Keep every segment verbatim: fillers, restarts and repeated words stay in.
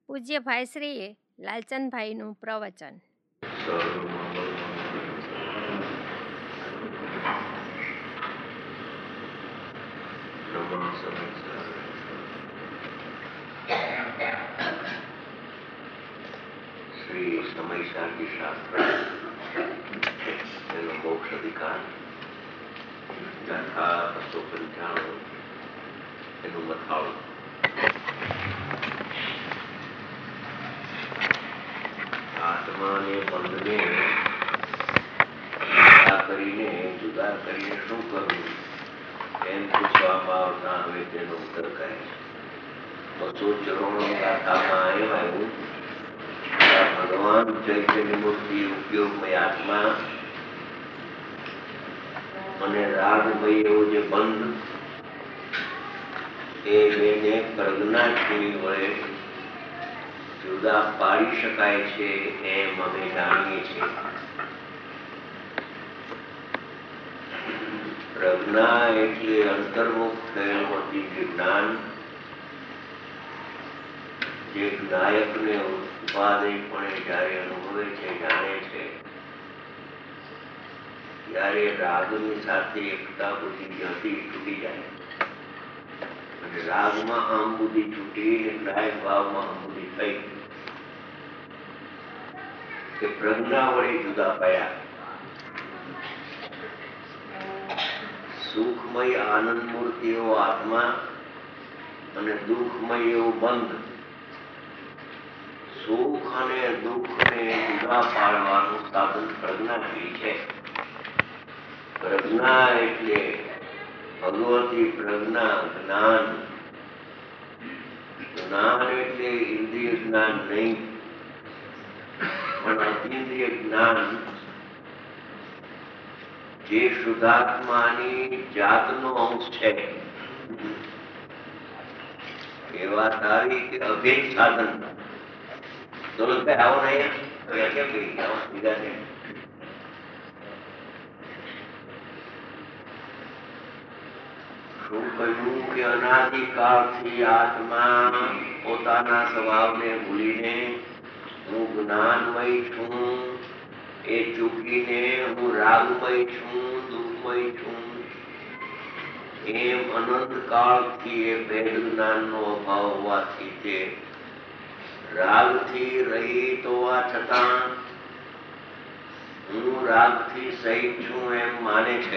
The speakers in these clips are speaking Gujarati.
પૂજ્ય ભાઈશ્રીએ લાલચંદભાઈનું પ્રવચન. શ્રી સમય શાંતિ શાસ્ત્ર એનો મોક્ષ અધિકાર ગાથા બસો પંચાણું એનું મથાળું. આત્માને બંધને જુદા કરીને જુદા કરીને શું કરવું એમ પૂછવામાં આવતા હવે તેનો ઉત્તર કહે છે. બસો ચોરાણું ગાથામાં એમ આવ્યું, ભગવાન ચૈતન્ય મૂર્તિ ઉપયોગમય આત્મા અને રાગમય એવો જે બંધ એ બેને પ્રજ્ઞાથી વડે જુદા પાડી શકાય છે એમ અમે જાણીએ છીએ. પ્રજ્ઞા એટલે અંતર્મુખ થયેલું હતી જે જ્ઞાન, જે જ્ઞાયકને ઉપાદેયપણે જ્યારે અનુભવે છે, જાણે છે, ત્યારે રાગની સાથે એકતા બુદ્ધિ જે હતી તૂટી જાય અને રાગમાં આમ બુદ્ધિ છૂટી અને જ્ઞાયક ભાવમાં આમ બુદ્ધિ થઈ કે પ્રજ્ઞા વડે જુદા પડ્યા. સુખમય આનંદ મૂર્તિ એવો આત્મા અને દુઃખમય એવો બંધ. સુખ અને દુઃખને જુદા પાડવાનું સાધન પ્રજ્ઞાથી છે. પ્રજ્ઞા એટલે ભગવતી પ્રજ્ઞા, જ્ઞાન. જ્ઞાન એટલે ઇન્દ્રિય જ્ઞાન નહીં, પણ અતિન્દ્રિય જ્ઞાન જે શુદ્ધાત્માની જાતનો અંશ છે. એ વાત આવી કે અભેદ સાધન. દોલતભાઈ આવો ને કેમ કહી આવો બીજા છે. શું કહ્યું કે અનાદિકાળથી આત્મા પોતાના સ્વભાવને ભૂલીને હું જ્ઞાનમય છું એ ચૂકીને હું રાગમય છું, દુઃખમય છું એમ અનંત કાળથી એ ભેદ જ્ઞાનનો અભાવ હોવાથી તે રાગથી રહિત હોવા છતાં હું રાગથી સહિત છું એમ માને છે.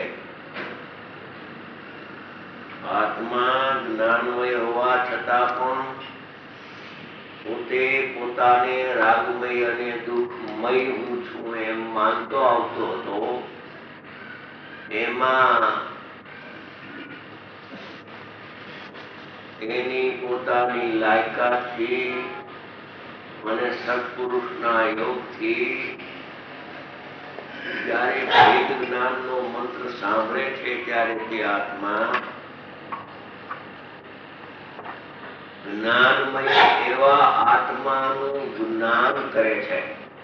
આત્મા જ્ઞાનમય હોવા છતાં પણ પોતે પોતાને રાગમય અને દુઃખમય હું છું એમ માનતો આવતો હતો. એમાં એની પોતાની લાયકાતથી અને સત્પુરુષના યોગથી જયારે ભેદ જ્ઞાનનો મંત્ર સાંભળે છે ત્યારે તે આત્મા જ્ઞાનમય એવા આત્માનું જ્ઞાન કરે છે.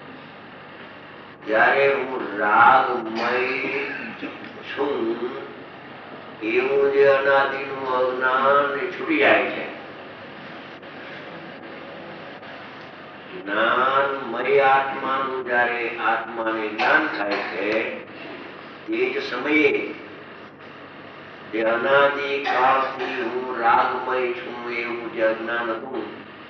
જ્યારે હું રાગમય છું એવું જે અનાદિનું અજ્ઞાન છૂટી જાય છે. જ્ઞાનમય આત્માનું જયારે આત્માને જ્ઞાન થાય છે તે જ સમયે જે અનાદિ કાળથી હું રાગમય છું એવું જે અજ્ઞાન હતું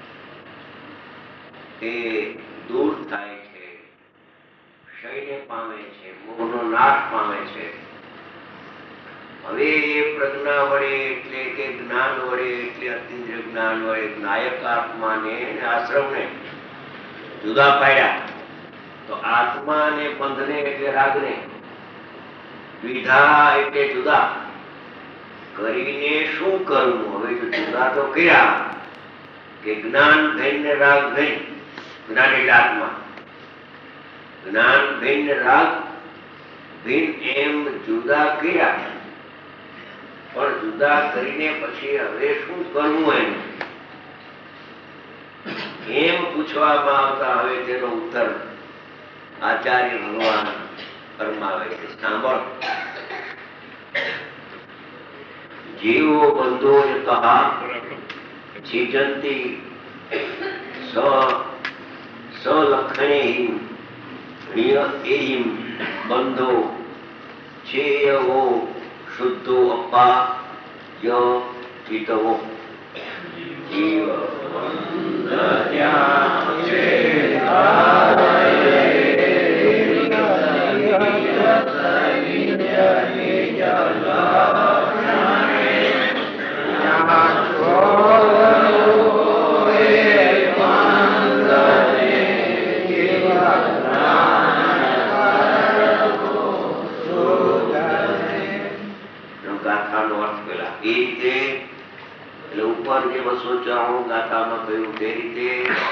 તે દૂર થાય છે, ક્ષયને પામે છે, મોહનો નાશ પામે છે. હવે એ પ્રજ્ઞા વડે એટલે કે જ્ઞાન વડે એટલે અતિન્દ્રિય જ્ઞાન વડે નાયક આત્માને આશ્રમને જુદા પાડ્યા. તો આત્મા ને બંધને એટલે રાગને, દ્વિધા એટલે જુદા કરીને શું કરવું? હવે જો જુદા તો કર્યા કે જ્ઞાન ભેન ને રાગ ભેન. જ્ઞાન એટલે આત્મા, જ્ઞાન ભેન ને રાગ ભેન એમ જુદા કર્યા. પણ જુદા કરીને પછી હવે શું કરવું એમ એમ પૂછવામાં આવતા હવે તેનો ઉત્તર આચાર્ય ભગવાન ફરમાવે છે. સાંભળ. જીવો બંધો યતઃ જીજંતિ स सलक्षणेहिं निय एहिं बंधो चेयवो शुद्धो अप्पा य चितवो जीव ગાથાનો અર્થ પેલા એ રીતે એટલે ઉપર જે બસો ચોરાણું ગાથામાં કહ્યું તે રીતે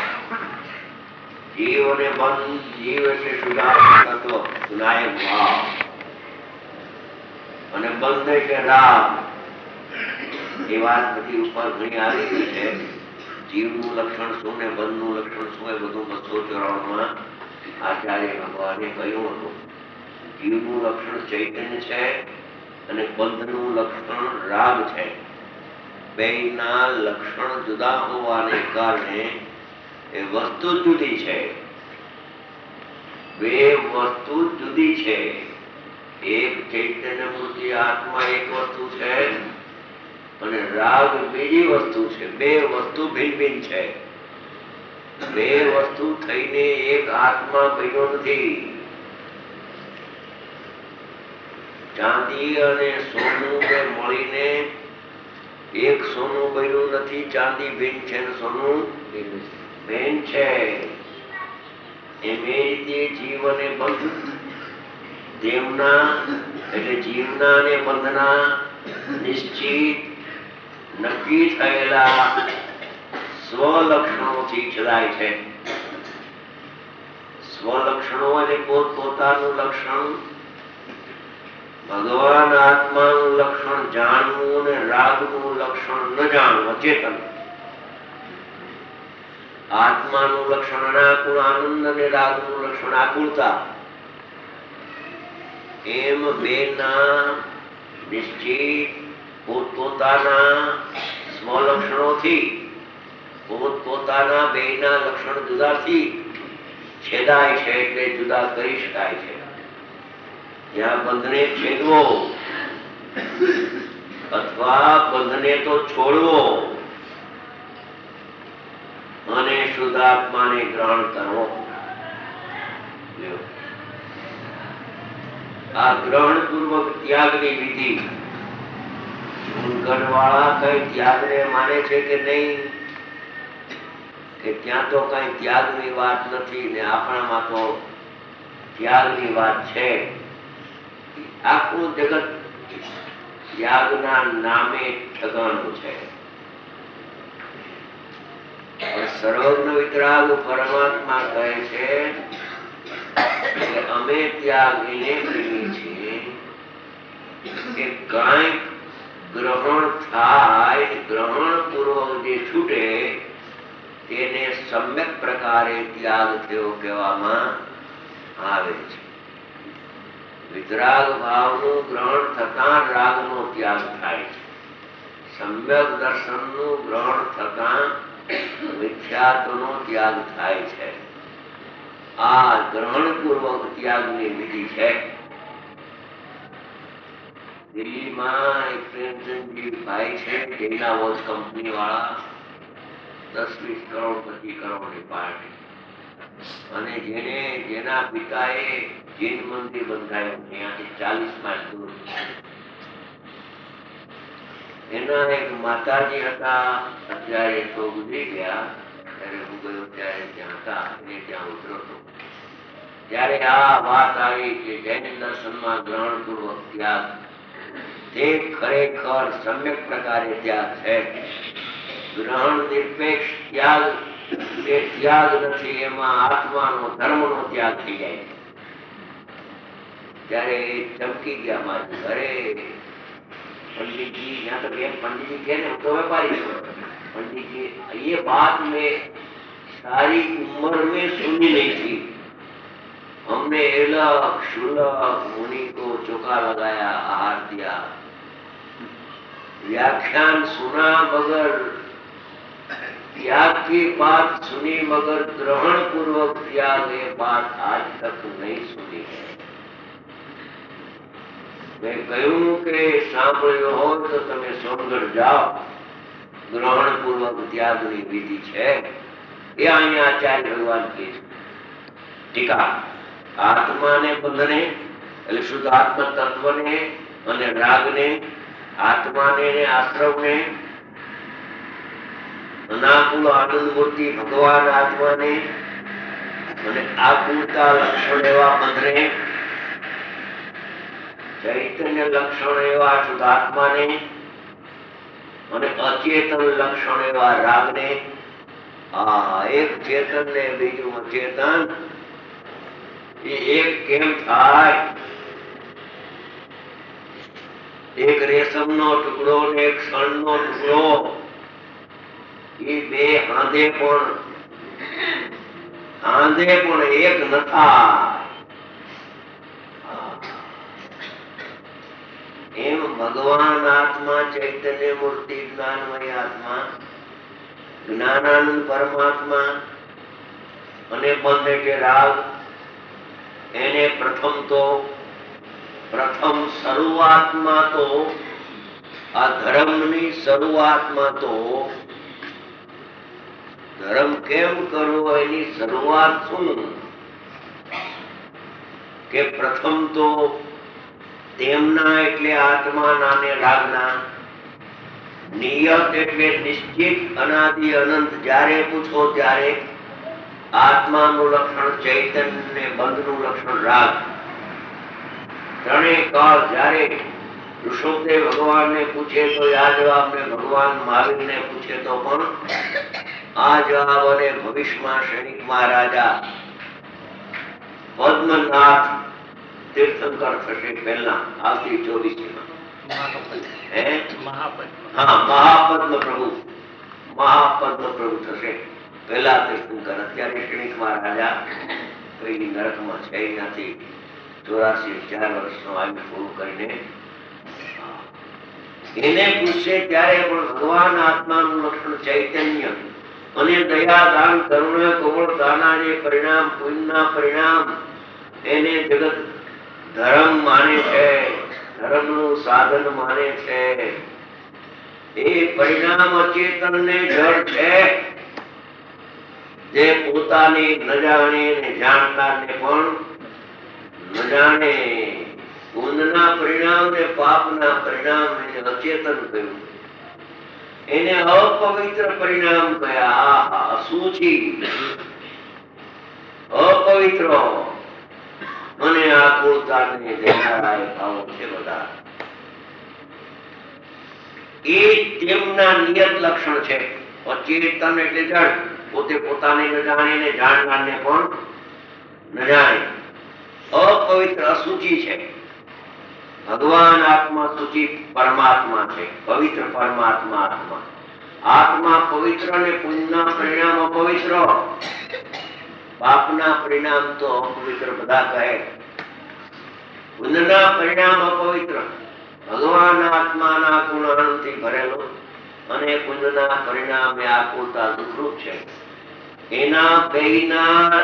જીવ અને બંધ, જીવ એટલે શુદ્ધાત્મક તત્વ, વિનાયક ભાવ, અને બંધ એટલે રાગ. એ વાત બધી ઉપર ઘણી આવી છે. જીવનું લક્ષણ શું ને બંધનું લક્ષણ શું એ બધું બસો ચોરાણું માં આચાર્ય ભગવાને કહ્યું હતું. જીવનું લક્ષણ ચૈતન્ય છે અને બંધનું લક્ષણ રાગ છે. બેયના લક્ષણ જુદા હોવાને કારણે એ વસ્તુ જુદી છે. બે વસ્તુ જુદી છે. એક ચૈતન્ય મૂર્તિ આત્મા એક વસ્તુ છે અને રાગ બીજી વસ્તુ છે. બે વસ્તુ ભિન્ન ભિન્ન છે. બે વસ્તુ થઈને એક આત્મા બન્યો નથી. ચાંદી અને સોનું મળીને એક સોનું બન્યું નથી. ચાંદી ભિન્ન છે ને સોનું ભિન્ન છે. એમ એ રીતે જીવ અને બંધ, તેમના એટલે જીવના અને બંધના નિશ્ચિત નક્કી થયેલા સ્વલક્ષણોથી છલાય છે. સ્વલક્ષણો એટલે પોતપોતાનું લક્ષણ. ભગવાન આત્માનું લક્ષણ જાણવું અને રાગનું લક્ષણ ન જાણવું, અચેતન. આત્માનું લક્ષણ અનાકુળ આનંદ અને રાગનું લક્ષણ આકુળતા. એમ બેના નિશ્ચિત પોતપોતાના સ્વલક્ષણોથી પોતપોતાના બેના લક્ષણ જુદાથી છેદાય છે, એટલે જુદા કરી શકાય છે. જ્યાં બંધને છેદવો અથવા બંધને તો છોડવો અને શુદ્ધાત્માને ગ્રહણ કરવો, આ ગ્રહણ પૂર્વક ત્યાગની વિધિ. વાળા કઈ ત્યાગને માને છે કે નહીં, કે ત્યાં તો કઈ ત્યાગની વાત નથી ને આપણામાં તો ત્યાગની વાત છે. આખું જગત ત્યાગના નામે ઠગાણું છે. સર્વજ્ઞ વિતરાગ પરમાત્મા કહે છે કે અમે ત્યાગીને પ્રેમી છીએ કે કાંઈક ગ્રહણ થાય, ગ્રહણ પૂર્વક જે છૂટે તેને સમ્યક પ્રકારે ત્યાગ થયો કહેવામાં આવે છે. વિતરાગ ભાવનું ગ્રહણ થતાં રાગનો ત્યાગ થાય છે. સમ્યક દર્શનનું ગ્રહણ થતાં મિથ્યાત્વનો ત્યાગ થાય છે. આ ગ્રહણ પૂર્વક ત્યાગની વિધિ છે. દિલ્હીમાં એક પ્રેમચંદજી ભાઈ છે, ડેલા વોચ કંપની વાળા, દસ વીસ કરોડ પચીસ કરોડની પાર્ટી, અને જેને જેના પિતાએ જૈન મંદિર બંધાયું ત્યાંથી ચાલીસ માઇલ દૂર. એના એક માતાજી હતા, અત્યારે તો ગુજરી ગયા. ત્યારે હું ગયો ત્યારે ત્યાં હતા, એને ત્યાં ઉતરો હતો. ત્યારે આ વાત આવી કે જૈન દર્શનમાં ગ્રહણ પૂર્વક ત્યાગ તે ખરેખર સમ્યક પ્રકારે ત્યાગ છે. ગ્રહણ નિરપેક્ષ ત્યાગ એ ત્યાગ નથી, એમાં આત્માનો ધર્મનો ત્યાગ થઈ જાય છે. ત્યારે ચમકી ગયા મારી ઘરે. पंडित जी यहाँ तो पंडित जी कह रहे तो व्यापारी पंडित जी, ये बात मैं सारी उम्र में सुनी नहीं थी. हमने एलक शुलक मुनि को चौका लगाया, आहार दिया, व्याख्यान सुना, मगर त्याग की बात सुनी मगर ग्रहण पूर्वक त्याग ये बात आज तक नहीं सुनी है। मैं कहूं कि सांभळ्यो हो तो तमे सोनगढ़ जाओ, ग्रहण पूर्वक त्याग ની વિધિ છે એ અહીંયા આચાર્ય ભગવાન કહે છે। ટીકા આત્માને બંધને એટલે શુદ્ધ આત્મ તત્વને અને રાગને, આત્માને ને આશ્રવને, અનાકુલ આનંદ મૂર્તિ ભગવાન આત્માને અને આકુલતા લક્ષણ એવા બંધને, ચૈતન્ય લક્ષણ એવા શુદ્ધાત્માને અને અચેતન લક્ષણ એવા રાગને, આ એક ચેતન ને બીજું અચેતન એ એક કેમ થાય? એક રેશમ નો ટુકડો ને એક ક્ષણ નો ટુકડો એ બે હાંધે પણ હાંધે પણ એક ન થાય। એમ ભગવાન આત્મા, ચૈતન્ય મૂર્તિ, જ્ઞાનમય આત્મા, જ્ઞાનાનંદ પરમાત્મા અને બંધ એટલે રાગ, એને પ્રથમ તો પ્રથમ શરૂઆતમાં તો આ ધર્મની શરૂઆતમાં તો ધર્મ કેમ કરવો એની શરૂઆત શું? કે પ્રથમ તો તેમના એટલે આત્માના ને રાગના, નિયત એટલે નિશ્ચિત અનાદિ અનંત, જ્યારે પૂછો ત્યારે આત્માનું લક્ષણ ચૈતન્ય ને બંધનું લક્ષણ રાગ, ત્રણેય કાળ જ્યારે ઋષભદેવ ભગવાન ને પૂછે તો આ જવાબ ને ભગવાન મહાવીર ને પૂછે તો પણ આ જવાબ, અને ભવિષ્યમાં સૈનિક મહારાજા પદ્મનાથ તીર્થંકર થશે પહેલા આવતી ચોવીસી માં, હા મહાપદ્મ પ્રભુ, મહાપદ્મ પ્રભુ થશે પહેલા તીર્થંકર। અત્યારે સૈનિક મહારાજા કઈ નરકમાં છે નથી, ચોરાસી ચાર વર્ષનો આયુ પૂરું કરીને એને પૂછશે ત્યારે પણ ભગવાન આત્માનું લક્ષણ ચૈતન્ય અને દયા, દાન, કરુણા, કોમળતાના જે પરિણામ, પુણ્યના પરિણામ, એને જગત ધર્મ માને છે, ધર્મનું સાધન માને છે। એ પરિણામ અચેતન ને જડ છે, જે પોતાની ન જાણે ને જાણનાર ને પણ ન જાણે। પુણ્યના પરિણામ ને પાપના પરિણામ એને અચેતન કહ્યું, એને અપવિત્ર પરિણામ કયા, અશુચિ, અપવિત્ર અને આકુળતાને દેનારા એ ભાવો છે બધા। એ તેમના નિયત લક્ષણ છે। અચેતન એટલે જડ, પોતે પોતાને ન જાણે ને જાણનારને પણ ન જાણે, અપવિત્ર અશુચિ છે। ભગવાન આત્મા શુચિ પરમાત્મા છે, પવિત્ર પરમાત્મા આત્મા, આત્મા પવિત્ર ને પુણ્યના પરિણામ અપવિત્ર, પાપના પરિણામ તો અપવિત્ર બધા કહે, પુણ્યના પરિણામ અપવિત્ર। ભગવાન આત્માના ગુણ આનંદથી ભરેલો અને પુણ્યના પરિણામે આકુળતા દુઃખરૂપ છે। એના બેયના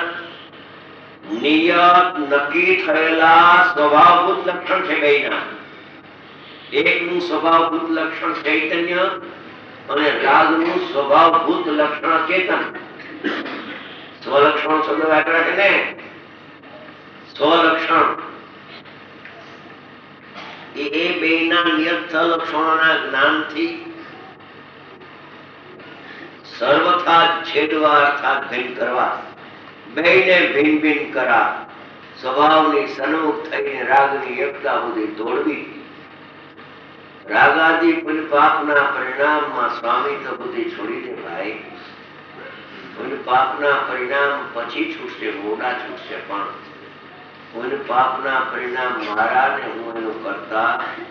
નિયત નક્કી થયેલા સ્વભાવભૂત લક્ષણ છે બેયના। એકનું સ્વભાવભૂત લક્ષણ ચૈતન્ય અને રાગનું સ્વભાવભૂત લક્ષણ ચેતન। સ્વલક્ષણ શબ્દ વાપર્યા છે ને, સ્વલક્ષણ એ બેયના નિયત લક્ષણોના જ્ઞાનથી સર્વથા છેડવા અર્થાત ભિન્ન કરવા, બેયને ભિન્ન ભિન્ન કરા, સ્વભાવની સન્મુખ થઈને રાગની એકતા સુધી તોડવી। રાગાદી પુણ્ય પાપના પરિણામમાં સ્વામિત્વ બુદ્ધિ છોડી દે ભાઈ। પુણ્ય પાપના પરિણામ પછી છૂટશે, મોડા છૂટશે, પણ પુણ્ય પાપના પરિણામ મારા ને હું એનું કરતા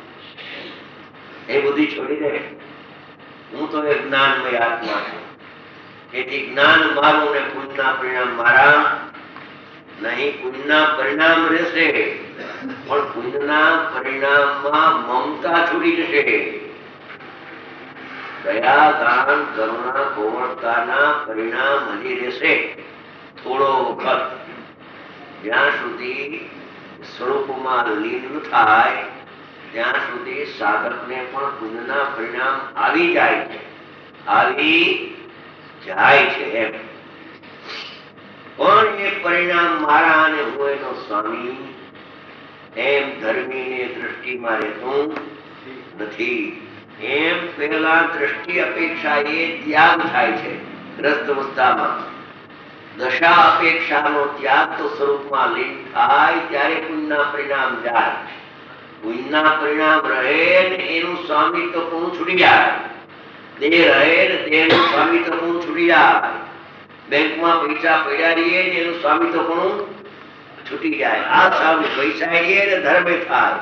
એ બુદ્ધિ છોડી દે। હું તો એ જ્ઞાનમય આત્મા છું, તેથી જ્ઞાન મારું ને પુણ્યના પરિણામ મારા નહીં। પુણ્યના પરિણામ રહેશે પણ પુણ્યના પરિણામમાં મમતા છૂટી જશે। દયા, દાન, કરુણા, કોમળતાના પરિણામ હજી રહેશે થોડો વખત. જ્યાં સુધી સ્વરૂપમાં લીન ન થાય ત્યાં સુધી સાધકને પણ પુણ્યના પરિણામ આવી જાય છે, આવી જાય છે એમ. પણ એ પરિણામ મારા અને હું એનો સ્વામી એમ ધર્મીને દ્રષ્ટિમાં રહેતું નથી. એમ પહેલા દ્રષ્ટિ અપેક્ષા એ ત્યાગ થાય છે ગ્રસ્ત અવસ્થામાં. દશા અપેક્ષાનો ત્યાગ તો સ્વરૂપમાં લીન થાય ત્યારે પુણ્યના પરિણામ જાય. પુણ્યના પરિણામ રહે ને એનું સ્વામી તો પૂરું છૂટી જાય. દેહ રહે ને દેહનું સ્વામી તો પૂરું છૂટી જાય. બેંકમાં પૈસા પડ્યા રહીએ ને એનું સ્વામી તો પૂરું છૂટી જાય. આ સ્વામી પૈસા રહીએ ને ધર્મે થાય.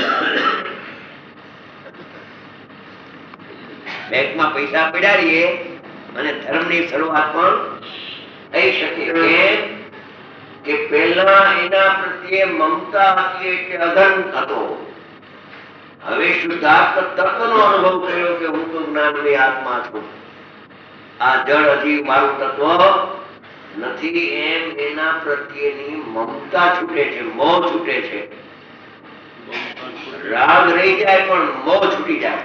બેંકમાં પૈસા પડ્યા રહીએ અને ધર્મની શરૂઆત પણ થઈ શકે. કેમ કે પહેલા એના પ્રત્યે મમતા હતી એટલે અધન હતો. હવે શુદ્ધાર્થ તત્વનો અનુભવ કર્યો કે હું તો જ્ઞાનમય આત્મા છું, આ જળ હજી મારું તત્વ નથી. એમ એના પ્રત્યેની મમતા છૂટે છે, મોહ છૂટે છે. રાગ રહી જાય પણ મોહ છૂટી જાય.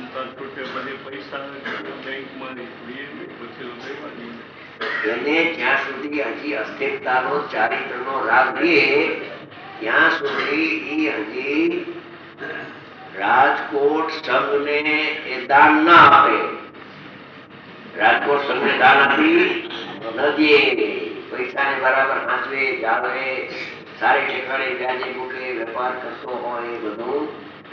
એને જ્યાં સુધી હજી અસ્થિરતાનો ચારિત્રનો રાગ રહે ત્યાં સુધી એ હજી રાજકોટ સંઘને એ દાન ના આપે. રાજકોટ સંઘને દાન આપી ન દે. પૈસાને બરાબર સાચવે, જાળવે, સારી ઠેકાણે વ્યાજે મૂકે, વેપાર કરતો હોય એ બધું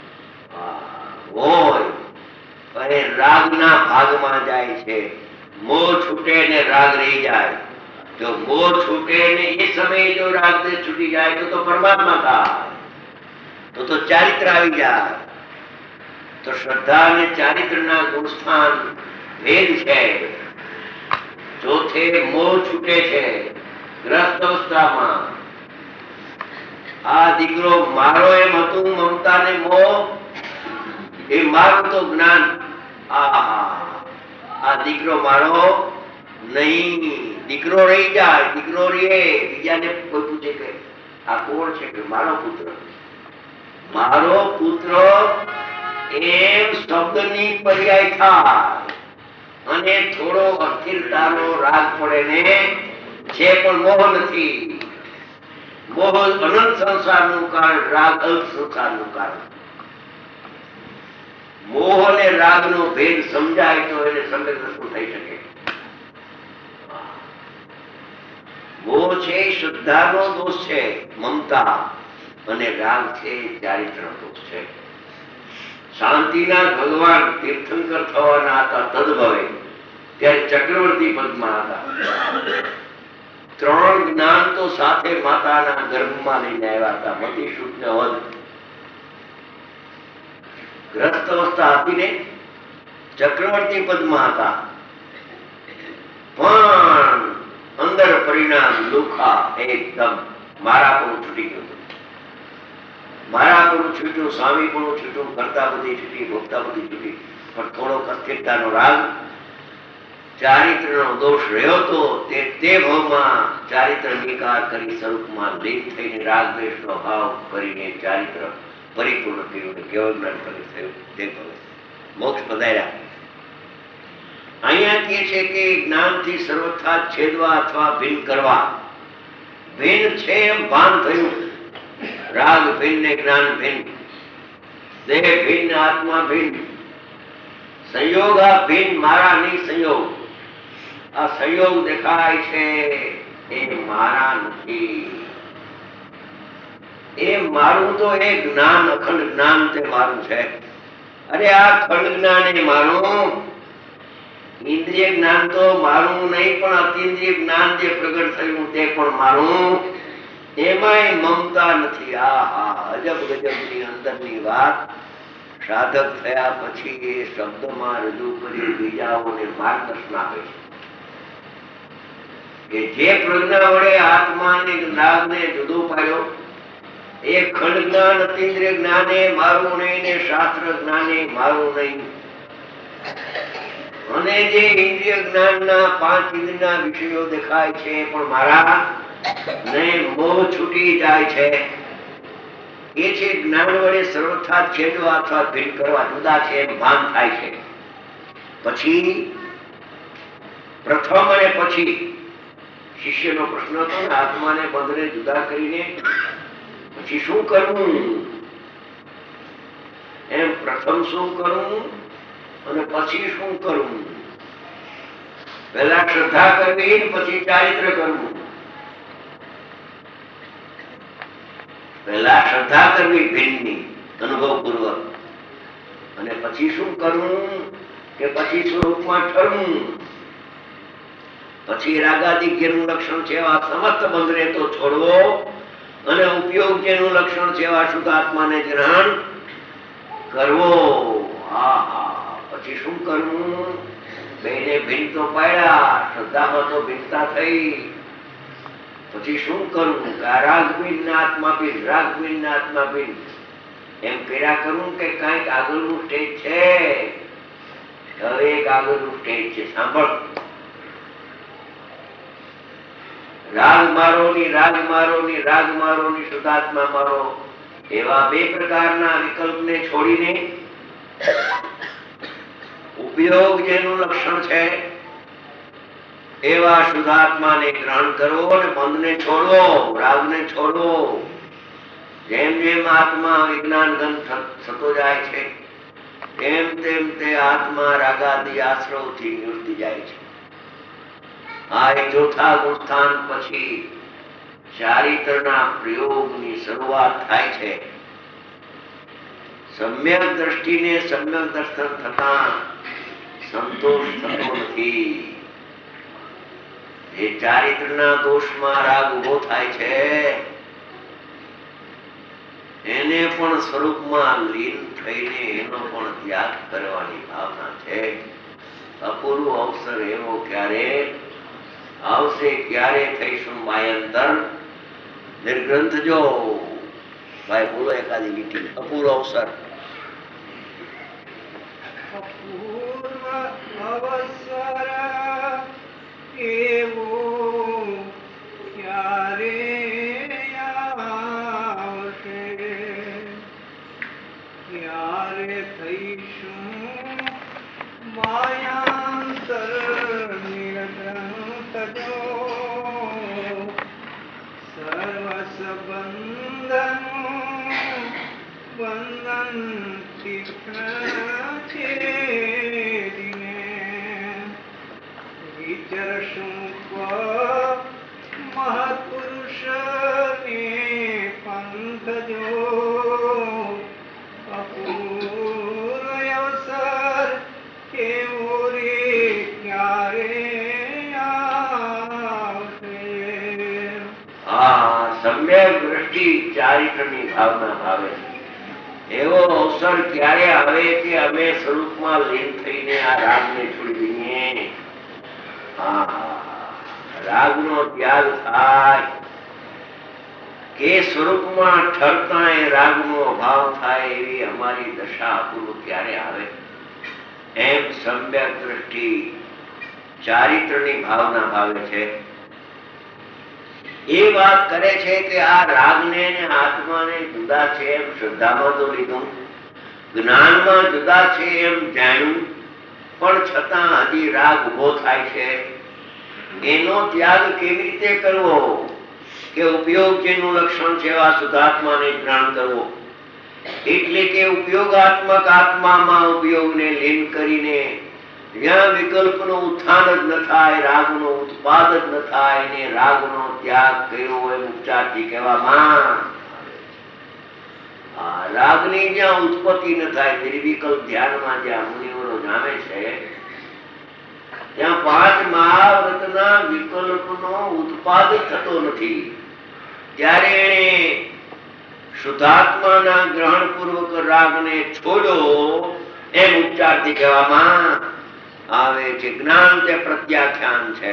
હોય. પણ રાગના ભાગમાં જાય છે. મોહ છૂટે ને રાગ રહી જાય. જો મોહ છૂટે ને એ સમયે જો રાગ છૂટી જાય તો તો પરમાત્મા થાય, તો તો ચારિત્ર આવી જાય. તો શ્રદ્ધા અને ચારિત્રના ગુણસ્થાન ભેદ છે. ચોથે મોહ છૂટે છે ગ્રસ્ત અવસ્થામાં. આ દીકરો મારો એમ હતું, મમતા ને મોહ એ મારું તો જ્ઞાન. આ દીકરો મારો નહીં. દીકરો રહી જાય, દીકરો રે. બીજાને કોઈ પૂછે કે આ કોણ છે, કે મારો પુત્ર. મારો પુત્ર એમ શબ્દની પર્યાય થાય અને થોડો અસ્થિરતાનો રાગ પડે ને છે, પણ મોહ નથી. મોહ અનંત સંસારનું કારણ, રાગ અલ્પ સંસારનું કારણ. મોહ અને રાગનો ભેદ સમજાય તો એને સમ્યક દર્શન થઈ શકે. મોહ છે શ્રદ્ધાનો દોષ છે, મમતા, અને રાગ છે ચારિત્ર દોષ છે. શાંતિના ભગવાન તીર્થંકર થવાના હતા તદભવે, ત્યારે ચક્રવર્તી પદમાં હતા. ત્રણ જ્ઞાન તો સાથે માતાના ગર્ભમાં લઈને આવ્યા હતા. મતી શુદ્ધ ને વધ. ગ્રસ્ત અવસ્થા હતી ને ચક્રવર્તી પદમાં હતા, પણ અંદર પરિણામ લુખા એકદમ. મારા પણ છૂટી ગયું. મારા પણ છૂટ્યું, સ્વામી પણ છૂટ્યું, કરતા બધી છૂટી, ભોગતા બધી છૂટી. પણ થોડોક અસ્થિરતાનો રાગ, ચારિત્રનો દોષ રહ્યો તો તે તે ભાવમાં ચારિત્ર નિકાર કરી સ્વરૂપમાં લીન થઈને રાગ દ્વેષનો ભાવ કરીને ચારિત્ર પરિપૂર્ણ કર્યું ને કેવળ જ્ઞાન કરી થયું. તે ભવે મોક્ષ પધાર્યા. અહીંયા કહે છે કે જ્ઞાનથી સર્વથા છેદવા અથવા ભિન્ન કરવા. ભિન્ન છે એમ ભાન થયું. રાગ ભિન્ન ને જ્ઞાન ભિન્ન, દેહ ભિન્ન, આત્મા ભિન્ન, સંયોગ આ ભિન્ન, મારા નહીં સંયોગ. આ સંયોગ દેખાય છે એ મારા નથી. એ મારું તો એ જ્ઞાન, અખંડ જ્ઞાન તે મારું છે. અરે આ ખંડ જ્ઞાન એ મારું. ઇન્દ્રિય જ્ઞાન તો મારું નહીં, પણ અતિન્દ્રિય જ્ઞાન જે પ્રગટ થયું તે પણ મારું. એમાંય મમતા નથી. આ હા અજબ ગજબની અંદરની વાત સાધક થયા પછી એ શબ્દમાં રજૂ કરી બીજાઓને માર્ગદર્શન આપે છે કે જે પ્રજ્ઞા વડે આત્માને નાગને જુદો પાડ્યો, એ ખંડ જ્ઞાન અતિન્દ્રિય જ્ઞાને મારું નહીં ને શાસ્ત્ર જ્ઞાને મારું નહીં. અને જે ઇન્દ્રિય જ્ઞાનના પાંચ ઇન્દ્રિયના વિષયો દેખાય છે પણ મારા ને મોહ છૂટી જાય છે, એ છે જ્ઞાન વડે સર્વથા છેદવા અથવા ભેદ કરવા જુદા છે એમ ભાન થાય છે. પછી પ્રથમ અને પછી શિષ્યનો પ્રશ્ન હતો ને, આત્માને બંધને જુદા કરીને પછી શું કરવું એમ. પ્રથમ શું કરવું અને પછી શું કરવું? પહેલા શ્રદ્ધા કરવી પછી ચારિત્ર કરવું. પહેલા શ્રદ્ધા કરવી ભીનની અનુભવપૂર્વક, અને પછી શું કરવું કે પછી સ્વરૂપમાં ઠરવું. પછી રાગાદી જેનું લક્ષણ છે એવા સમસ્ત બંધને તો છોડવો, અને ઉપયોગ જેનું લક્ષણ છે એવા શુદ્ધ આત્માને ગ્રહણ કરવો. આહા, પછી શું કરવું? બેને ભિન્ન તો પાડ્યા, શ્રદ્ધામાં તો ભિન્નતા થઈ. પછી શું કરવું? રાગ ભિન્ન આત્મા ભિન્ન, રાગ ભિન્ન આત્મા ભિન્ન એમ કર્યા કરવું કે કઈક આગળનું સ્ટેજ છે. હવે એક આગળનું સ્ટેજ છે, સાંભળ. રાગ મારો ની રાગ મારો ની રાગ મારો ની શુદ્ધાત્મા મારો, એવા બે પ્રકારના વિકલ્પને છોડીને ઉપયોગ જેનું લક્ષણ છે એવા શુદ્ધાત્માને ગ્રહણ કરવો અને બંધને છોડવો, રાગને છોડવો. જેમ જેમ આત્મા વિજ્ઞાન ગંધ થતો જાય છે તેમ તેમ તે આત્મા રાગાદી આશ્રવથી નિવૃત્તિ જાય છે. આ એક ચોથા ગુણસ્થાન પછી ચારિત્રના પ્રયોગની શરૂઆત થાય છે. સમ્યક દ્રષ્ટિને સમ્યક દર્શન થતા સંતોષ થતો નથી. જે ચારિત્રના દોષમાં રાગ ઉભો થાય છે એને પણ સ્વરૂપમાં લીન થઈને એનો પણ ત્યાગ કરવાની ભાવના છે. અપૂર્વ અવસર એવો ક્યારે આવશે, ક્યારે થઈશું માયંતર નિર્ગ્રંથ. જો ભાઈ બોલો એકાદી લીટી. અપૂર્વ અવસર. અપૂર્વ અવસર એવો ક્યારે આવશે, ક્યારે થઈશું માયાંતર નિર્ગ્રંથ. જો સર્વ સંબંધન બંધન તીક્ષ્ણ છેદીને વિચરશું મહત્પુરુષ ને પંથ. જો અપૂર્વ અવસર કેવો રે ક્યારે આવશે. આ સમ્યક દ્રષ્ટિ ચારિત્રની ભાવના ભાવે છે. એવો અવસર ક્યારે આવે કે અમે સ્વરૂપમાં લીન થઈને આ રાગને છોડી દઈએ. રાગનો ત્યાગ થાય કે સ્વરૂપમાં ઠરતા એ રાગનો અભાવ થાય એવી અમારી દશા અપૂર્વ ક્યારે આવે. એમ સમ્યક દ્રષ્ટિ ચારિત્રની ભાવના ભાવે છે. એ વાત કરે છે કે આ રાગને ને આત્માને જુદા છે એમ શ્રદ્ધામાં તો લીધું, જ્ઞાનમાં જુદા છે એમ જાણ્યું, પણ છતાં હજી રાગ ઉભો થાય છે. એનો ત્યાગ કેવી રીતે કરવો? કે ઉપયોગ જેનું લક્ષણ છે એવા શુદ્ધાત્માને ગ્રહણ કરવો. એટલે કે ઉપયોગાત્મક આત્મામાં ઉપયોગને લીન કરીને જ્યાં વિકલ્પનો ઉત્થાન જ ન થાય, રાગનો ઉત્પાદ જ ન થાય, એને રાગનો ત્યાગ કર્યો એમ ઉપચારથી કહેવામાં. રાગની જ્યાં ઉત્પત્તિ ન થાય, નિર્વિકલ્પ ધ્યાનમાં જ્યાં મુનિવરો જામે છે ત્યાં પાંચ મહાવ્રતના વિકલ્પનો ઉત્પાદ થતો નથી. ત્યારે એને શુદ્ધાત્માના ગ્રહણ પૂર્વક રાગને છોડ્યો એમ ઉપચારથી કહેવામાં આવે છે. જ્ઞાન તે પ્રત્યાખ્યાન છે.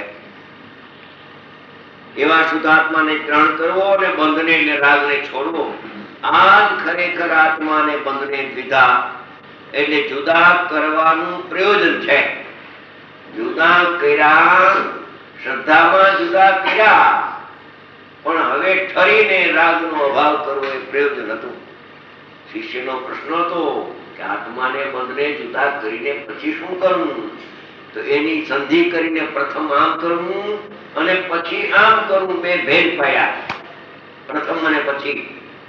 એવા શુદ્ધાત્માને ગ્રહણ કરવો અને બંધને એટલે રાગને છોડવો. આ જ ખરેખર આત્માને બંધને દ્વિધા એટલે જુદા કરવાનું પ્રયોજન છે. જુદા કર્યા, શ્રદ્ધામાં જુદા કર્યા, પણ હવે ઠરીને રાગનો અભાવ કરવો એ પ્રયોજન હતું. શિષ્યનો પ્રશ્ન હતો કે આત્માને બંધને જુદા કરીને પછી શું કરવું? તો એની સંધિ કરીને પ્રથમ આમ કરવું અને પછી આમ કરવું, બે ભેદ પાડ્યા, પ્રથમ અને પછી.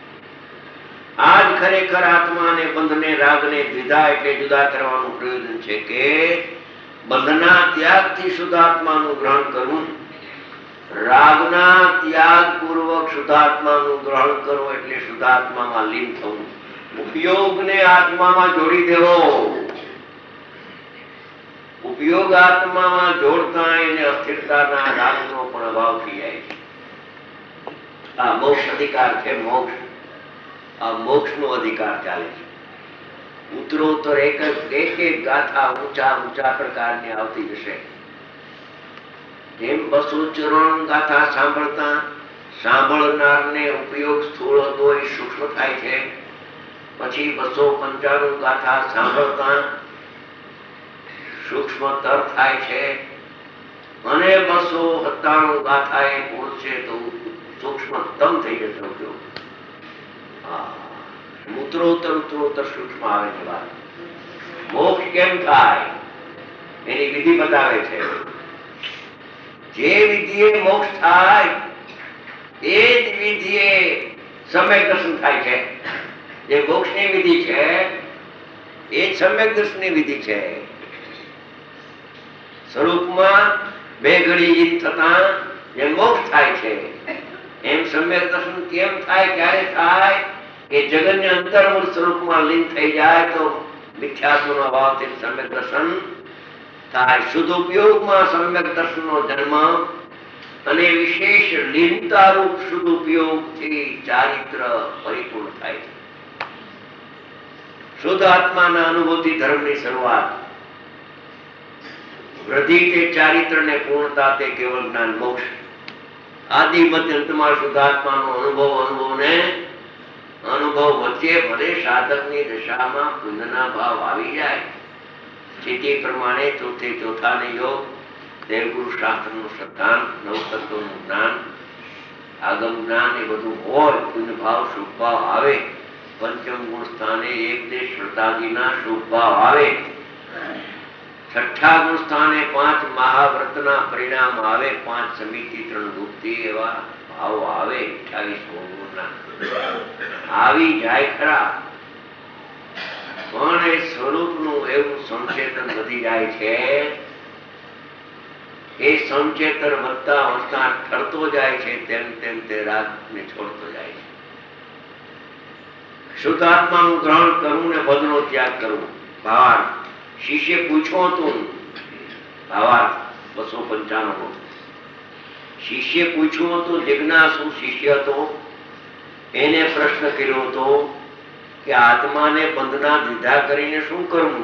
આજ ખરેખર આત્મા અને બંધને રાગને દ્વિધા એટલે જુદા કરવાનું પ્રયોજન છે કે બંધના ત્યાગથી શુદ્ધાત્માનું ગ્રહણ કરવું, રાગના ત્યાગ પૂર્વક શુદ્ધાત્માનું ગ્રહણ કરવું એટલે શુદ્ધાત્મામાં લીન થવું, ઉપયોગને આત્મામાં જોડી દેવો. ઉપયોગ આત્મામાં જોડતા એને અસ્થિરતાના રાગનો પણ અભાવ થઈ જાય છે. આ મોક્ષ અધિકાર છે. મોક્ષ આ મોક્ષ નો અધિકાર ચાલે છે. ઉત્તરોત્તર એક એક એક ગાથા ઊંચા ઊંચા પ્રકારની આવતી જશે. જેમ બસો ચરણ ગાથા સાંભળતા સાંભળનારને ઉપયોગ સ્થૂળ હતો એ સૂક્ષ્મ થાય છે. પછી બસો પંચાણું ગાથા સાંભળતા સૂક્ષ્મતર થાય છે અને બસો સત્તાણું ગાથા એ પૂર્ણ છે તો સૂક્ષ્મતમ થઈ જશે ઉપયોગ. ઉત્તરોત્તર ઉત્તરોત્તર સૂક્ષ્મ આવે છે વાત. મોક્ષ કેમ થાય એની વિધિ બતાવે છે. જે વિધિએ મોક્ષ થાય એ જ વિધિએ સમ્યક દર્શન થાય છે. જે મોક્ષની વિધિ છે એ જ સમ્યક દર્શનની વિધિ છે. સ્વરૂપમાં બે ઘડી જીત થતા જે મોક્ષ થાય છે એમ સમ્યક દર્શન કેમ થાય, ક્યારે થાય કે જગતને અંતર્મૂળ સ્વરૂપમાં લીન થઈ જાય તો મિથ્યાત્વનો અભાવથી સમ્યક દર્શન થાય. શુદ્ધ ઉપયોગમાં સમ્યક દર્શનનો જન્મ અને વિશેષ લીનતા રૂપ શુદ્ધ ઉપયોગથી ચારિત્ર પરિપૂર્ણ થાય છે. શુદ્ધ આત્માના અનુભૂતિ ધર્મની શરૂઆત, વૃદ્ધિ તે ચારિત્ર ને પૂર્ણતા તે કેવળ જ્ઞાન મોક્ષ. આદિ મધ્ય અંતમાં શુદ્ધાત્માનો અનુભવ અનુભવને અનુભવ વચ્ચે ભલે સાધકની દશામાં પુણ્યના ભાવ આવી જાય, સ્થિતિ પ્રમાણે ચોથે ચોથાને યોગ, દેવગુરુ શાસ્ત્રનું શ્રદ્ધાન, નવતત્વનું જ્ઞાન, આગમ જ્ઞાન એ બધું હોય, પુણ્ય ભાવ શુભ ભાવ આવે, પંચમ ગુણ સ્થાને એક દેશ શ્રદ્ધાદિના શુભ ભાવ આવે, છઠ્ઠા ગુણ સ્થાને પાંચ મહાવ્રતના પરિણામ આવે, પાંચ સમિતિ ત્રણ ગુપ્તિ એવા ભાવો આવે, અઠ્યાવીસ ગુણના આવી જાય ખરા. પણ એ સ્વરૂપનું એવું સંચેતન વધી જાય છે. એ સંચેતન વધતા વધતા ઠરતો જાય છે તેમ તેમ તે રાગને છોડતો જાય છે. શુદ્ધ આત્માનું ગ્રહણ કરવું ને બધનો ત્યાગ કરવો. ભાવાર્થ શિષ્ય પૂછ્યું હતું, ભાવાર્થ બસો પંચાણું શિષ્ય પૂછ્યું હતું, જિજ્ઞાસુ શિષ્ય હતો, એને પ્રશ્ન કર્યો હતો કે આત્માને બંધના દીધા કરીને શું કરવું?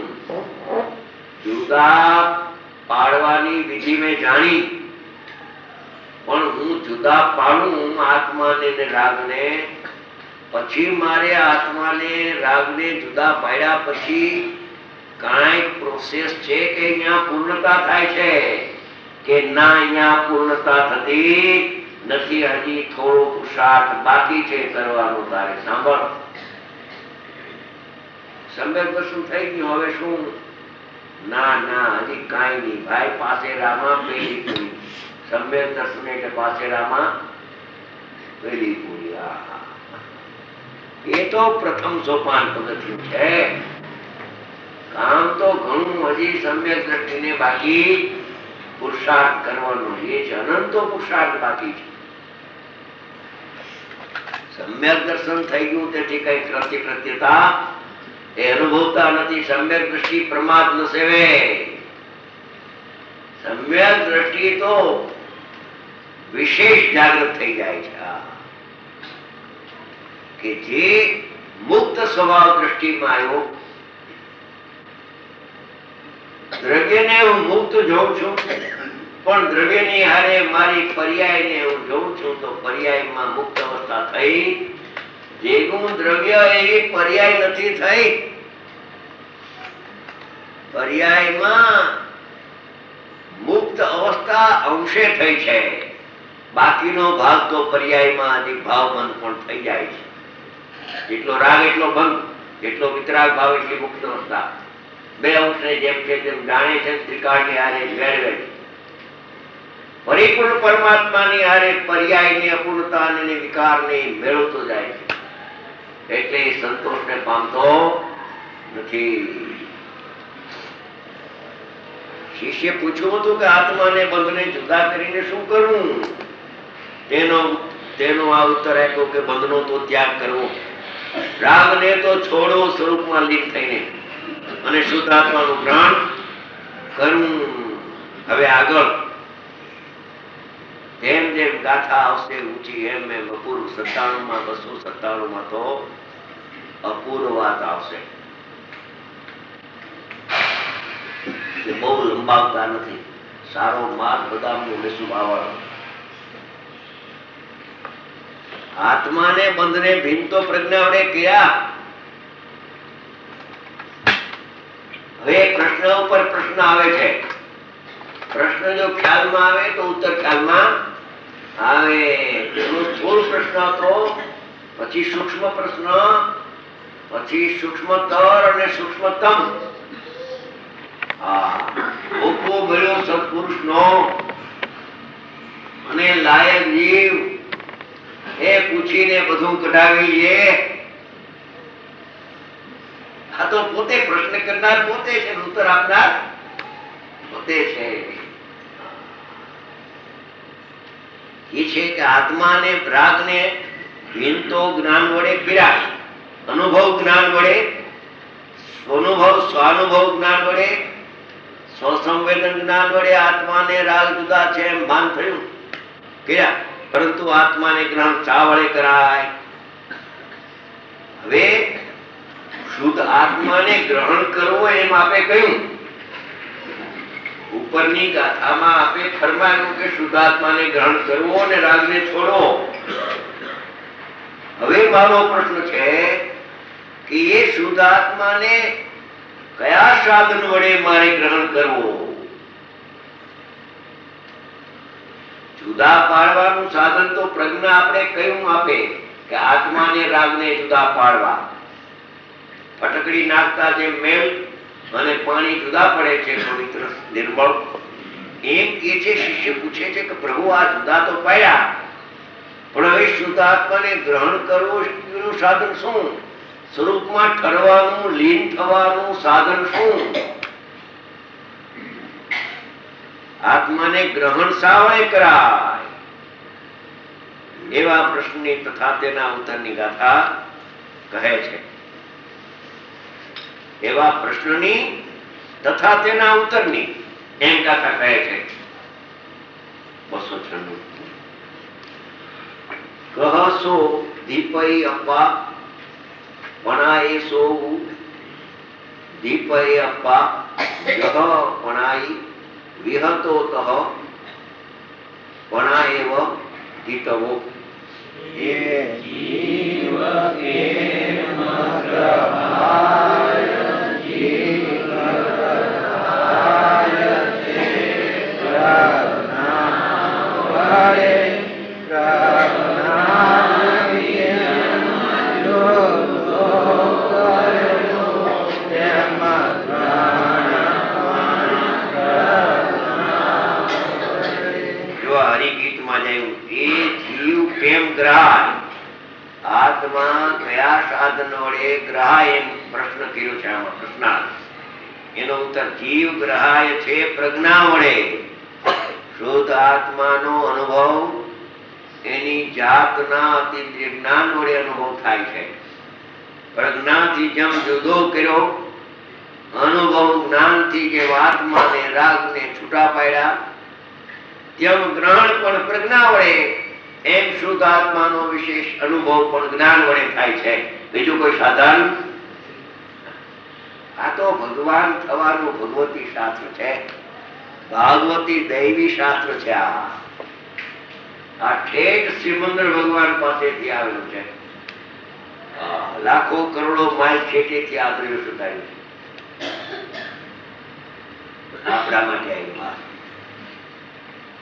જુદા પાડવાની વિધિ મેં જાણી, પણ હું જુદા પાડું આત્માને ને રાગને, પછી મારે આત્માને રાગને જુદા પાડ્યા પછી કાંઈક પ્રોસેસ છે કે અહીંયા પૂર્ણતા થાય છે કે ના અહીંયા પૂર્ણતા થતી નથી, હજી થોડો પુરુષાર્થ બાકી છે કરવાનું. તારે સાંભળ, સમ્યક દર્શન થઈ ગયું, હવે શું? ના ના હજી કાંઈ નહીં ભાઈ, પાસે રામા પેલી પૂરી. સમ્યક દર્શન એટલે પાસે રામા પેલી પૂરી. એ તો પ્રથમ સોપાન પગથિયું છે. કામ તો ઘણું હજી સમ્યક દ્રષ્ટિને બાકી પુરુષાર્થ કરવાનો, એ જ અનંતો પુરુષાર્થ બાકી છે. સમ્યક દર્શન થઈ ગયું તેથી કઈ કૃત્ય કૃત્યતા એ અનુભવતા નથી. સમ્યક દ્રષ્ટિ પ્રમાદ ન સેવે. સમ્યક દ્રષ્ટિ તો વિશેષ જાગૃત થઈ જાય છે કે જે મુક્ત સ્વભાવ દ્રષ્ટિમાં આવ્યો. દ્રવ્યને હું મુક્ત જોઉં છું, પણ દ્રવ્યની હારે મારી પર્યાયને હું જોઉં છું તો પર્યાયમાં મુક્ત અવસ્થા થઈ. જેનું દ્રવ્ય એવી પર્યાય નથી થઈ. પર્યાયમાં મુક્ત અવસ્થા અંશે થઈ છે, બાકીનો ભાગ તો પર્યાયમાં અધિભાવ બંધ પણ થઈ જાય છે. જેટલો રાગ એટલો બંધ, જેટલો વિતરાગ ભાવ એટલી મુક્ત અવસ્થા. બે અંશને જેમ છે તેમ જાણે છે, ત્રિકાળની હારે મેળવે છે. પરિપૂર્ણ પરમાત્માની હારે પર્યાયની અપૂર્ણતા અને વિકારને મેળવતો જાય છે, એટલે એ સંતોષને પામતો નથી. શિષ્ય પૂછ્યું હતું કે આત્માને બંધને જુદા કરીને શું કરવું? તેનો તેનો આ ઉત્તર આપ્યો કે બંધનો તો ત્યાગ કરવો, રાગને તો છોડો સ્વરૂપમાં લીન થઈને, અને શુદ્ધાત્માનું ગ્રહણ કરવું. હવે આગળ જેમ જેમ ગાથા આવશે ઊંચી એમ એમ અપૂર્વ સત્તાણું માં બસો સત્તાણું માં તો અપૂર્વ વાત આવશે. બહુ લંબાવતા નથી, સારો માર્ગ બદામનું લેશું આવવાનો. આત્માને બંધને ભિન્ન તો પ્રજ્ઞા વડે કયા. હવે પ્રશ્ન ઉપર પ્રશ્ન આવે છે. પ્રશ્ન જો ખ્યાલમાં આવે તો ઉત્તર ખ્યાલમાં આવે. સ્થૂળ પ્રશ્ન હતો, પછી સૂક્ષ્મ પ્રશ્ન, પછી સૂક્ષ્મતર અને સૂક્ષ્મતમ. ભોગવો ભર્યો સત્પુરુષનો અને લાયક જીવ એ પૂછીને બધું કઢાવી લે. આ તો પોતે પ્રશ્ન કરનાર પોતે છે, ઉત્તર આપનાર પોતે છે. એ છે કે આત્માને રાગને ભિન્ન તો જ્ઞાન વડે કર્યા, અનુભવ જ્ઞાન વડે, સ્વનુભવ સ્વાનુભવ જ્ઞાન વડે, સ્વસંવેદન જ્ઞાન વડે આત્માને રાગ જુદા છે એમ ભાન થયું કર્યા, પરંતુ આત્માને ગ્રહણ શા વડે કરાય? હવે શુદ્ધ આત્માને ગ્રહણ કરવો એમ આપે કહ્યું. ઉપરની ગાથામાં આપે ફરમાયું કે શુદ્ધાત્માને ગ્રહણ કરવો અને રાગને છોડો. હવે મારો પ્રશ્ન છે કે એ શુદ્ધાત્માને કયા સાધન વડે મારે ગ્રહણ કરવો? જુદા પાડવાનું સાધન તો પ્રજ્ઞા આપણે કયું આપે કે આત્માને રાગને જુદા પાડવા. ફટકડી નાખતા જેમ મેલ અને પાણી જુદા પડે છે પવિત્ર નિર્મળ, એમ કે છે શિષ્ય પૂછે છે કે પ્રભુ આ જુદા તો પાડ્યા, પણ હવે શુદ્ધાત્માને ગ્રહણ કરવું એનું સાધન શું? સ્વરૂપમાં ઠરવાનું, લીન થવાનું સાધન શું? આત્માને ગ્રહણ શા વડે કરાય? એવા પ્રશ્નની તથા તેના ઉત્તરની ગાથા કહે છે. એવા પ્રશ્નની તથા તેના ઉત્તરની એમ ગાથા કહે છે. બસો છન્નું કહસો દીપઈ અપ્પા વણાય સો દીપઈ અપ્પા જહ વણાઈ વિહતો તહ વણાએવ દીતવો. એ જીવ કેમ ગ્રહાય જીવગ્રહાય તે પ્રજ્ઞા વડે પ્રજ્ઞા જો તો કરેલો તેમ હરિગીતમાં જયું એ જીવ કેમ ગ્રહાય, આત્મા કયા સાધન વડે ગ્રહાય એમ પ્રશ્ન કર્યો છે. આમાં પ્રશ્નાર્થ, એનો ઉત્તર જીવ ગ્રહાય છે પ્રજ્ઞા વડે. શુદ્ધ આત્માનો અનુભવ એની જાતના અતિન્દ્રિય જ્ઞાન વડે અનુભવ થાય છે. પ્રજ્ઞાથી જેમ જુદો કર્યો, અનુભવ જ્ઞાનથી જે આત્માને રાગને છૂટા પાડ્યા, તેમ ગ્રહણ પણ પ્રજ્ઞા વડે, એમ શુદ્ધ આત્માનો વિશેષ અનુભવ પણ જ્ઞાન વડે થાય છે. બીજું કોઈ સાધન? આ તો ભગવાન થવાનું ભગવતી શાસ્ત્ર છે, ભાગવતી દૈવી શાસ્ત્ર છે. આ આ ઠેઠ શ્રીમંદર ભગવાન પાસેથી આવેલું છે. લાખો કરોડો માઇલ ઠેઠેથી આ દ્રવ્ય સુધાર્યું છે આપણા માટે આવ્યું.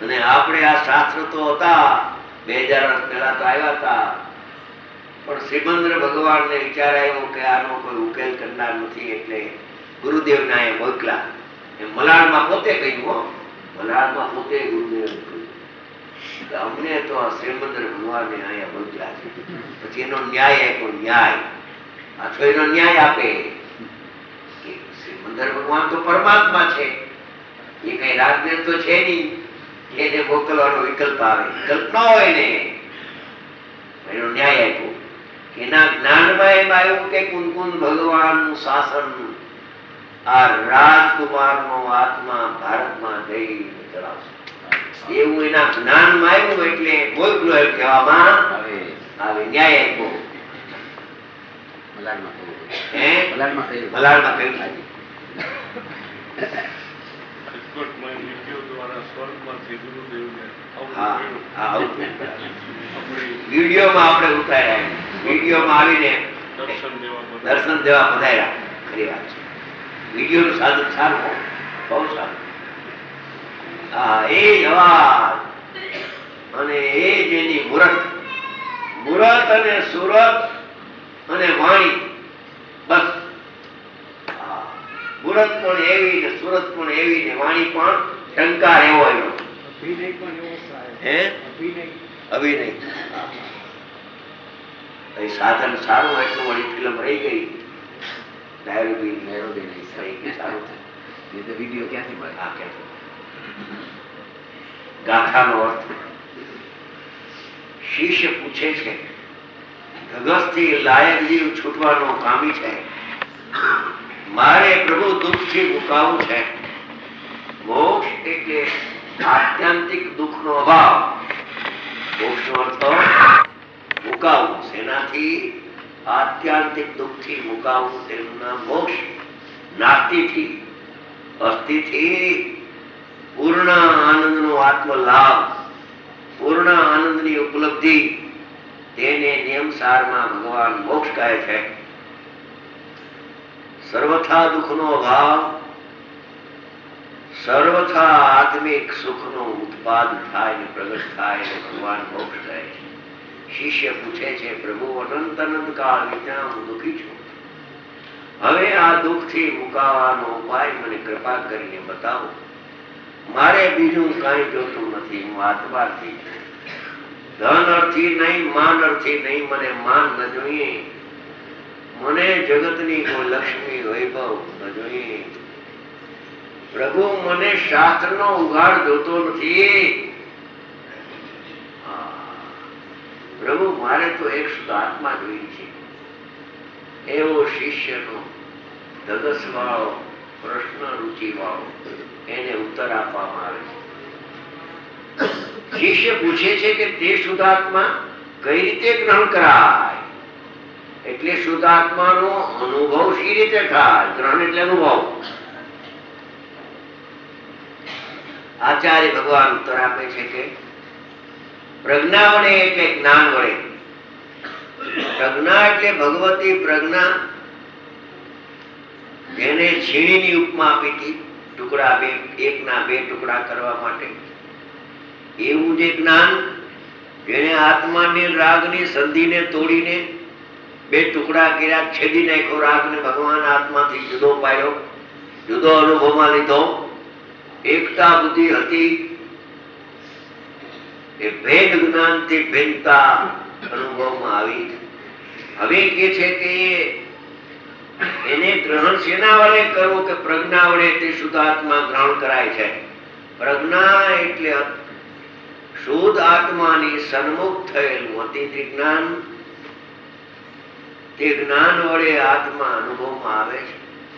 અને આપણે આ શાસ્ત્ર તો હતા બે હજાર વર્ષ પહેલા તો આવ્યા હતા, પણ શ્રીમંદ્ર ભગવાનને વિચાર આવ્યો કે આનો કોઈ ઉકેલ કરનાર નથી, એટલે ગુરુદેવના એ મોકલા. એ મલાડમાં પોતે કહ્યું, હો મલાડમાં પોતે ગુરુદેવ કહ્યું કે અમને તો આ શ્રીમંદ્ર ભગવાનને અહીંયા મોકલા છે. પછી એનો ન્યાય આપ્યો. ન્યાય પાછો એનો ન્યાય આપે કે શ્રીમંદ્ર ભગવાન તો પરમાત્મા છે, એ કઈ રાજદેવ તો છે નહીં, એને મોકલવાનો વિકલ્પ આવે, વિકલ્પ ન હોય ને. એનો ન્યાય આપ્યો. એના જ્ઞાનમાં એમ આવ્યું કે કુંકુંદ ભગવાનનું શાસન આ રાજકુમારનો આત્મા ભારતમાં જઈને ચલાવશે, એવું એના જ્ઞાનમાં આવ્યું. એટલે મોકલો એમ કહેવામાં આવે. ન્યાય આપ્યો. હે મલાડમાં કહ્યું વિડીયોમાં આપણે ઉતાર્યા, વિડીયોમાં આવીને દર્શન દેવા પધાર્યા. ખરી વાત છે, વિડીયો નું સાધન સારું, બહુ સારું. હા, એ અવાજ અને એ જેની મુરત મુરત અને સુરત અને વાણી, બસ મુરત પણ એવી ને સુરત પણ એવી ને વાણી પણ ટંકાર એવો આવ્યો. હે અભિનય સાધન સારું એટલું વળી ફિલ્મ રહી ગઈ. વિડીયો ક્યાંથી મળે? આ ક્યાંથી ગાથાનો અર્થ. શિષ્ય પૂછે છે, ધગસથી લાયક જીવ છૂટવાનો કામી છે, મારે પ્રભુ દુઃખથી મુકાવું છે. મોક્ષ એટલે આત્યંતિક દુઃખનો અભાવ. મોક્ષનો અર્થ મુકાવું. શેનાથી? આત્યંતિક દુઃખથી મુકાવું, તેનું નામ મોક્ષ. નાસ્તિથી અસ્થિથી પૂર્ણ આનંદનો આત્મલાભ, પૂર્ણ આનંદની ઉપલબ્ધિ, તેને નિયમસારમાં ભગવાન મોક્ષ કહે છે. સર્વથા દુઃખનો અભાવ, સર્વથા આત્મિક સુખનો ઉત્પાદ થાય ને પ્રગટ થાય ને ભગવાન મોક્ષ કહે છે. શિષ્ય પૂછે છે, પ્રભુ અનંત અનંત કાળ વિના હું દુઃખી છું, હવે આ દુઃખથી મુકાવાનો ઉપાય મને કૃપા કરીને બતાવો. મારે બીજું કાંઈ જોતું નથી, હું આત્માથી છું. ધન અર્થી નહીં, માન અર્થી નહીં, મને માન ન જોઈએ, મને જગતની કોઈ લક્ષ્મી વૈભવ ન જોઈએ. પ્રભુ મને શાસ્ત્રનો ઉઘાડ જોતો નથી. પ્રભુ મારે તો એક શુદ્ધ આત્મા જોઈ છે. એવો શિષ્યનો ધગસ વાળો પ્રશ્ન રુચિ વાળો એને ઉત્તર આપવામાં આવે છે. શિષ્ય પૂછે છે કે તે શુદ્ધાત્મા કઈ રીતે ગ્રહણ કરાય? એટલે શુદ્ધાત્માનો અનુભવ શી રીતે થાય? ગ્રહણ એટલે અનુભવ. આચાર્ય ભગવાન ઉત્તર આપે છે કે પ્રજ્ઞા વડે એટલે જ્ઞાન વડે. પ્રજ્ઞા એટલે ભગવતી પ્રજ્ઞા, જેને છીણીની ઉપમા આપી હતી, ટુકડા બે એકના બે ટુકડા કરવા માટે. એવું જે જ્ઞાન જેને આત્માની રાગની સંધિને તોડીને બે ટુકડા કર્યા, છેદી નાખ્યો રાગને, ભગવાન આત્માથી જુદો પાડ્યો, જુદો અનુભવમાં લીધો, એકતા બુદ્ધિ હતી, એ ભેદ જ્ઞાનથી ભેદતા અનુભવમાં આવી. હવે કે છે કે એને ગ્રહણ શેના વડે કરવું? કે પ્રજ્ઞા વડે તે શુદ્ધાત્મા ગ્રહણ કરાય છે. પ્રજ્ઞા એટલે શુદ્ધ આત્માની સન્મુખ થયેલું અતીત જ્ઞાન. તે જ્ઞાન વડે આત્મા અનુભવમાં આવે છે.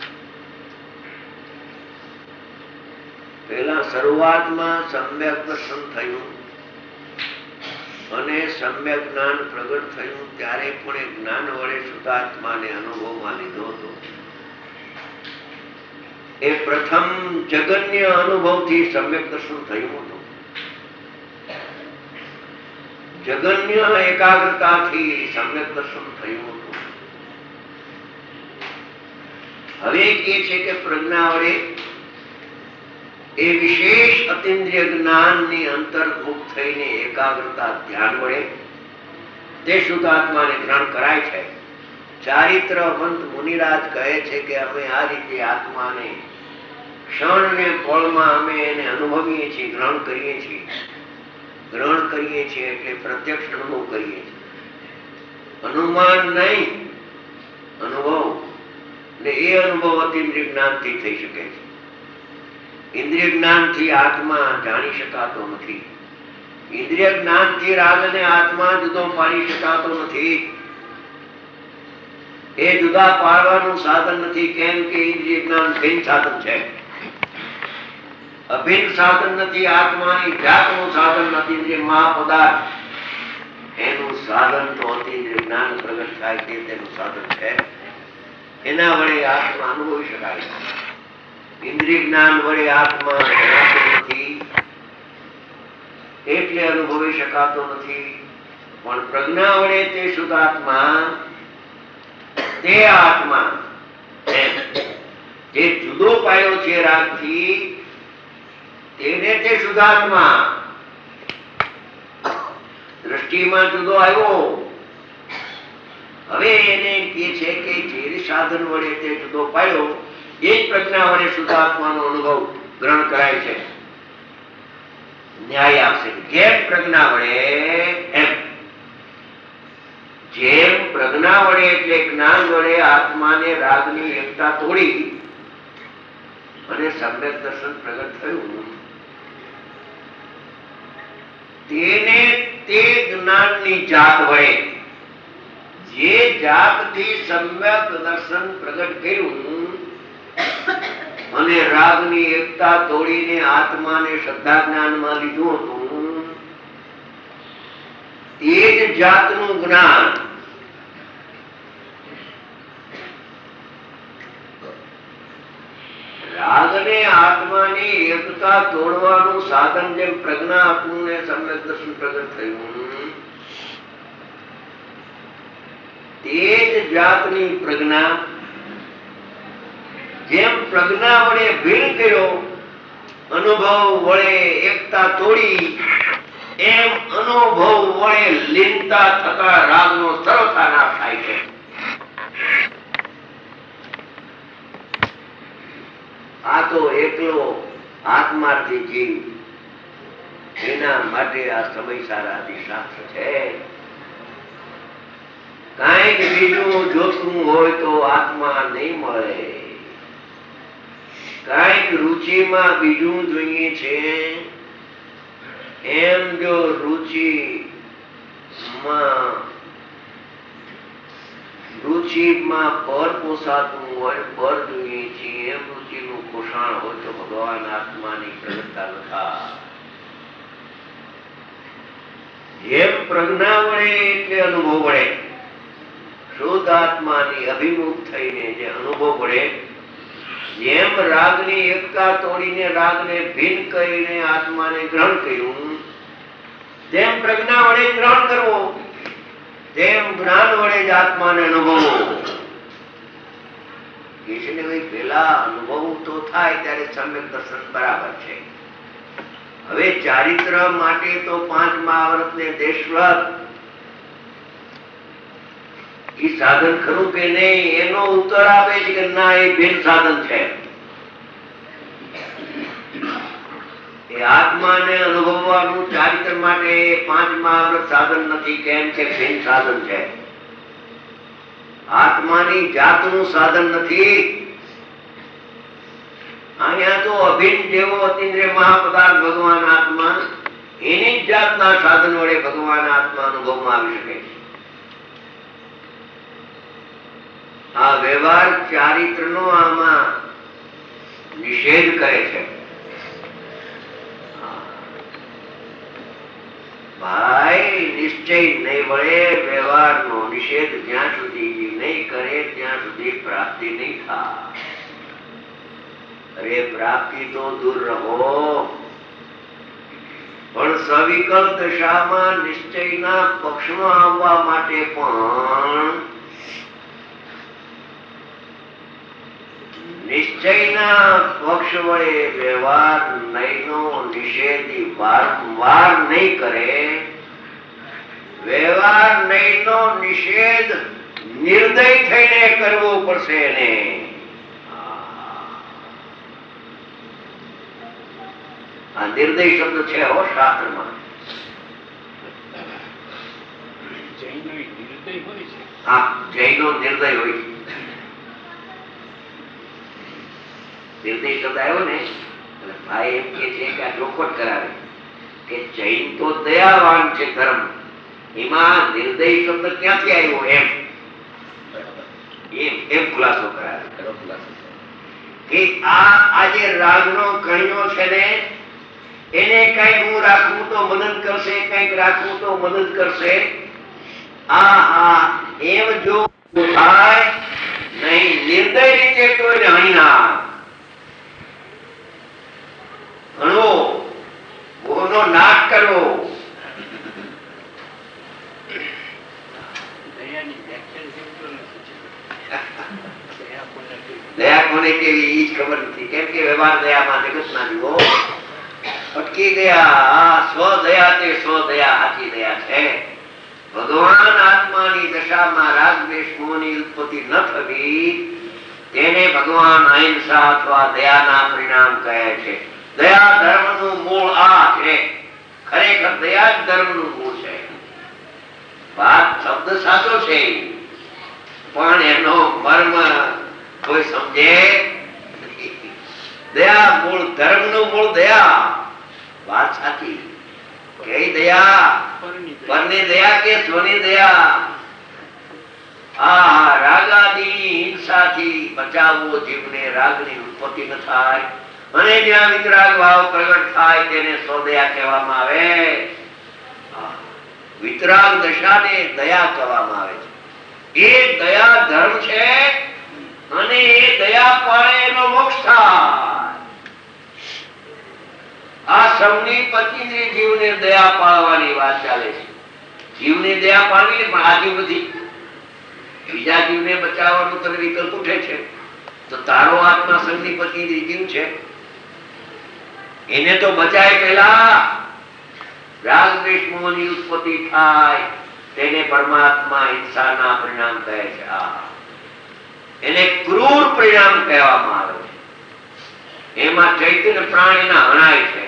પેલા શરૂઆતમાં સમ્યક દર્શન થયું અને સમ્યક જ્ઞાન પ્રગટ થયું, ત્યારે પણ એ જ્ઞાન વડે શુદ્ધાત્માને અનુભવમાં લીધો હતો. એ પ્રથમ જગન્ય અનુભવથી સમ્યક દર્શન થયું હતું. જગન્ય એકાગ્રતાથી સમ્યક દર્શન થયું હતું. હવે કે છે કે પ્રજ્ઞા વડે એ વિશેષ અતિન્દ્રિય જ્ઞાનની અંતર્ભૂત થઈને એકાગ્રતા ધ્યાન વડે તે શુદ્ધ આત્માને ગ્રહણ કરાય છે. ચારિત્રવંત મુનિરાજ કહે છે કે અમે આ રીતે આત્માને ક્ષણ ને પળમાં અમે એને અનુભવીએ છીએ, ગ્રહણ કરીએ છીએ. ગ્રહણ કરીએ છીએ એટલે પ્રત્યક્ષ અનુભવ કરીએ છીએ, અનુમાન નહીં, અનુભવ. ને એ અનુભવ અતિન્દ્રિય જ્ઞાનથી થઈ શકે છે. ઇન્દ્રિય જ્ઞાનથી આત્મા જાણી શકાતો નથી. ઇન્દ્રિય જ્ઞાનથી રાગને આત્મા જુદો પાડી શકાતો નથી. એ જુદા પાડવાનું સાધન નથી. કેમ કે ઇન્દ્રિય જ્ઞાન ભિન્ન સાધન છે, અભિન્ન સાધન નથી. આત્માની જાતનું સાધન નથી. ઇન્દ્રિય મહાપદાર્થ એનું સાધન તો અતિન્દ્રિય જ્ઞાન પ્રગટ થાય તે તેનું સાધન છે. એના વડે આત્મા અનુભવી શકાય. ઇન્દ્રિય જ્ઞાન વડે આત્મા જણાતો નથી એટલે અનુભવી શકાતો નથી. પણ પ્રજ્ઞા વડે તે શુદ્ધ આત્મા, તે આત્મા જે જુદો પાડ્યો છે રાગથી, તેને તે શુદ્ધ આત્મા દ્રષ્ટિમાં જુદો આવ્યો. હવે એને કહે છે કે જે સાધન વડે તે જુદો પાડ્યો એ જ પ્રજ્ઞા વડે શુદ્ધ આત્માનો અનુભવ ગ્રહણ કરાય છે. ન્યાય આપશે જેમ પ્રજ્ઞા વડે એમ. જેમ પ્રજ્ઞા વડે એટલે જ્ઞાન વડે આત્માને રાગની એકતા તોડી અને સમ્યક દર્શન પ્રગટ થયું, તેને તે જ્ઞાનની જાત વડે, જે જાતથી સમ્યક દર્શન પ્રગટ કર્યું અને રાગની એકતા તોડીને આત્માને શ્રદ્ધા જ્ઞાનમાં લીધું હતું, તે જ જાતનું જ્ઞાન રાગને આત્માની એકતા તોડવાનું સાધન જેમ પ્રજ્ઞા હતું ને સમ્યક દર્શન પ્રગટ થયું, તે જ જાતની પ્રજ્ઞા જેમ પ્રજ્ઞા વડે ભીન કર્યો, અનુભવ વડે એકતા તોડી, એમ અનુભવ વડે લીનતા થતા રાગનો સર્વથા નાશ થાય છે. આ તો એકલો આત્માર્થી જીવ, એના માટે આ સમય સારા શાસ્ત્ર છે. કાંઈક બીજું જોતું હોય તો આત્મા નહીં મળે. કાંઈક રુચિમાં બીજું જોઈએ છે, એમ જો રુચિ માં રુચિમાં પર પોસાતું હોય, પર જોઈએ છીએ, એમ રુચિનું પોષણ હોય તો ભગવાન આત્માની પ્રગટતા નથી. જેમ પ્રજ્ઞા વડે એટલે અનુભવ વડે શુદ્ધ આત્માની અભિમુખ થઈને જે અનુભવ વડે, જેમ રાગની એકતા તોડીને રાગને ભિન્ન કરીને આત્માને ગ્રહણ કર્યું, તેમ પ્રજ્ઞા વડે ગ્રહણ કરવો, તેમ જ્ઞાન વડે જ આત્માને અનુભવવો. પેલા અનુભવ તો થાય ત્યારે સમ્યક દર્શન બરાબર છે. હવે ચારિત્ર માટે તો પાંચ મહાવ્રત ને દેશવ્રત એ સાધન ખરું કે નહીં, એનો ઉત્તર આપે છે કે ના, એ ભિન્ન સાધન છે. એ આત્માને અનુભવવાનું ચારિત્ર માટે પાંચ મહાવ્રત સાધન નથી. કેમ કે ભિન્ન સાધન છે. આત્માની જાતનું સાધન નથી. અહીંયા તો અભિન્ન જેવો અતિન્દ્રિય મહાપદાર્થ ભગવાન આત્મા, એની જ જાતના સાધન વડે ભગવાન આત્મા અનુભવમાં આવી શકે છે. આ વ્યવહાર ચારિત્ર નો આમાં નિષેધ કરે છે. ભાઈ નિશ્ચય નહીં વળે, વ્યવહાર નો નિષેધ જ્યાં સુધી નહીં કરે ત્યાં સુધી પ્રાપ્તિ નહીં થાય. અરે પ્રાપ્તિ તો દૂર રહો, પણ સવિકલ્પ દશામાં નિશ્ચયના પક્ષમાં આવવા માટે પણ નિશ્ચયના પક્ષ વડે વ્યવહાર નયનો નિષેધી વારંવાર નહીં કરે. વ્યવહાર નયનો નિષેધ નિર્દય થઈને કરવો પડશે એને. આ નિર્દય શબ્દ છે હો શાસ્ત્રમાં. હા, જૈનો નિર્દય હોય છે. નિર્દય શબ્દ આવ્યો ને એટલે ભાઈ એમ કે છે કે આ ચોખવટ કરાવે કે જૈન તો દયાવાન છે ધર્મ, એમાં નિર્દય શબ્દ ક્યાંથી આવ્યો એમ એમ એમ ખુલાસો કરાવે કે આ આજે રાગનો કણિયો છે ને એને કઈક હું રાખવું તો મદદ કરશે, કઈક રાખવું તો મદદ કરશે. આ હા એમ જો થાય નહીં, નિર્દય રીતે તો નહીં ના ઘણો ગુનો નાશ કરવો. દયા કોને કેવી ઈ જ ખબર નથી, કેમ કે વ્યવહાર દયામાં જગત ના જીવો અટકી ગયા. સ્વ દયા તે સ્વ દયા સાચી દયા છે. ભગવાન આત્માની દશામાં રાગ દ્વેષ મોહની ઉત્પત્તિ ન થવી તેને ભગવાન અહિંસા અથવા દયાના પરિણામ કહે છે. દયા ધર્મનું મૂળ આ છે. ખરેખર દયા જ ધર્મનું મૂળ છે. વાત શબ્દ સાચો છે પણ એનો મર્મ કોઈ સમજે. દયા મૂળ ધર્મનું મૂળ દયા. વાત સાચી. કઈ દયા? પરની દયા કે સ્વની દયા? આ રાગાદી હિંસાથી બચાવવો જીવને, રાગની ઉત્પત્તિ ન થાય અને જ્યાં વિતરાગ ભાવ પ્રગટ થાય તેને સ્વદયા કહેવામાં આવે. વિતરાગ દશાને દયા કહેવામાં આવે છે. એ દયા ધર્મ છે અને એ દયા પાળે એનો મોક્ષ થાય. આ સૌની પતિની જીવને દયા પાળવાની વાત ચાલે છે. જીવને દયા પાળવી પણ આ જીવ નથી. બીજા જીવને બચાવવાનો તને વિકલ્પ ઉઠે છે તો તારો આત્મા સંગની પતિની જીવ છે, એને તો બચાય પેલા રાગ દ્વેષ મોહની ઉત્પત્તિ થાય તેને પરમાત્મા હિંસાના પરિણામ કહે છે. આ એને ક્રૂર પરિણામ કહેવામાં આવે છે. એમાં ચૈતન્ય પ્રાણીના હણાય છે.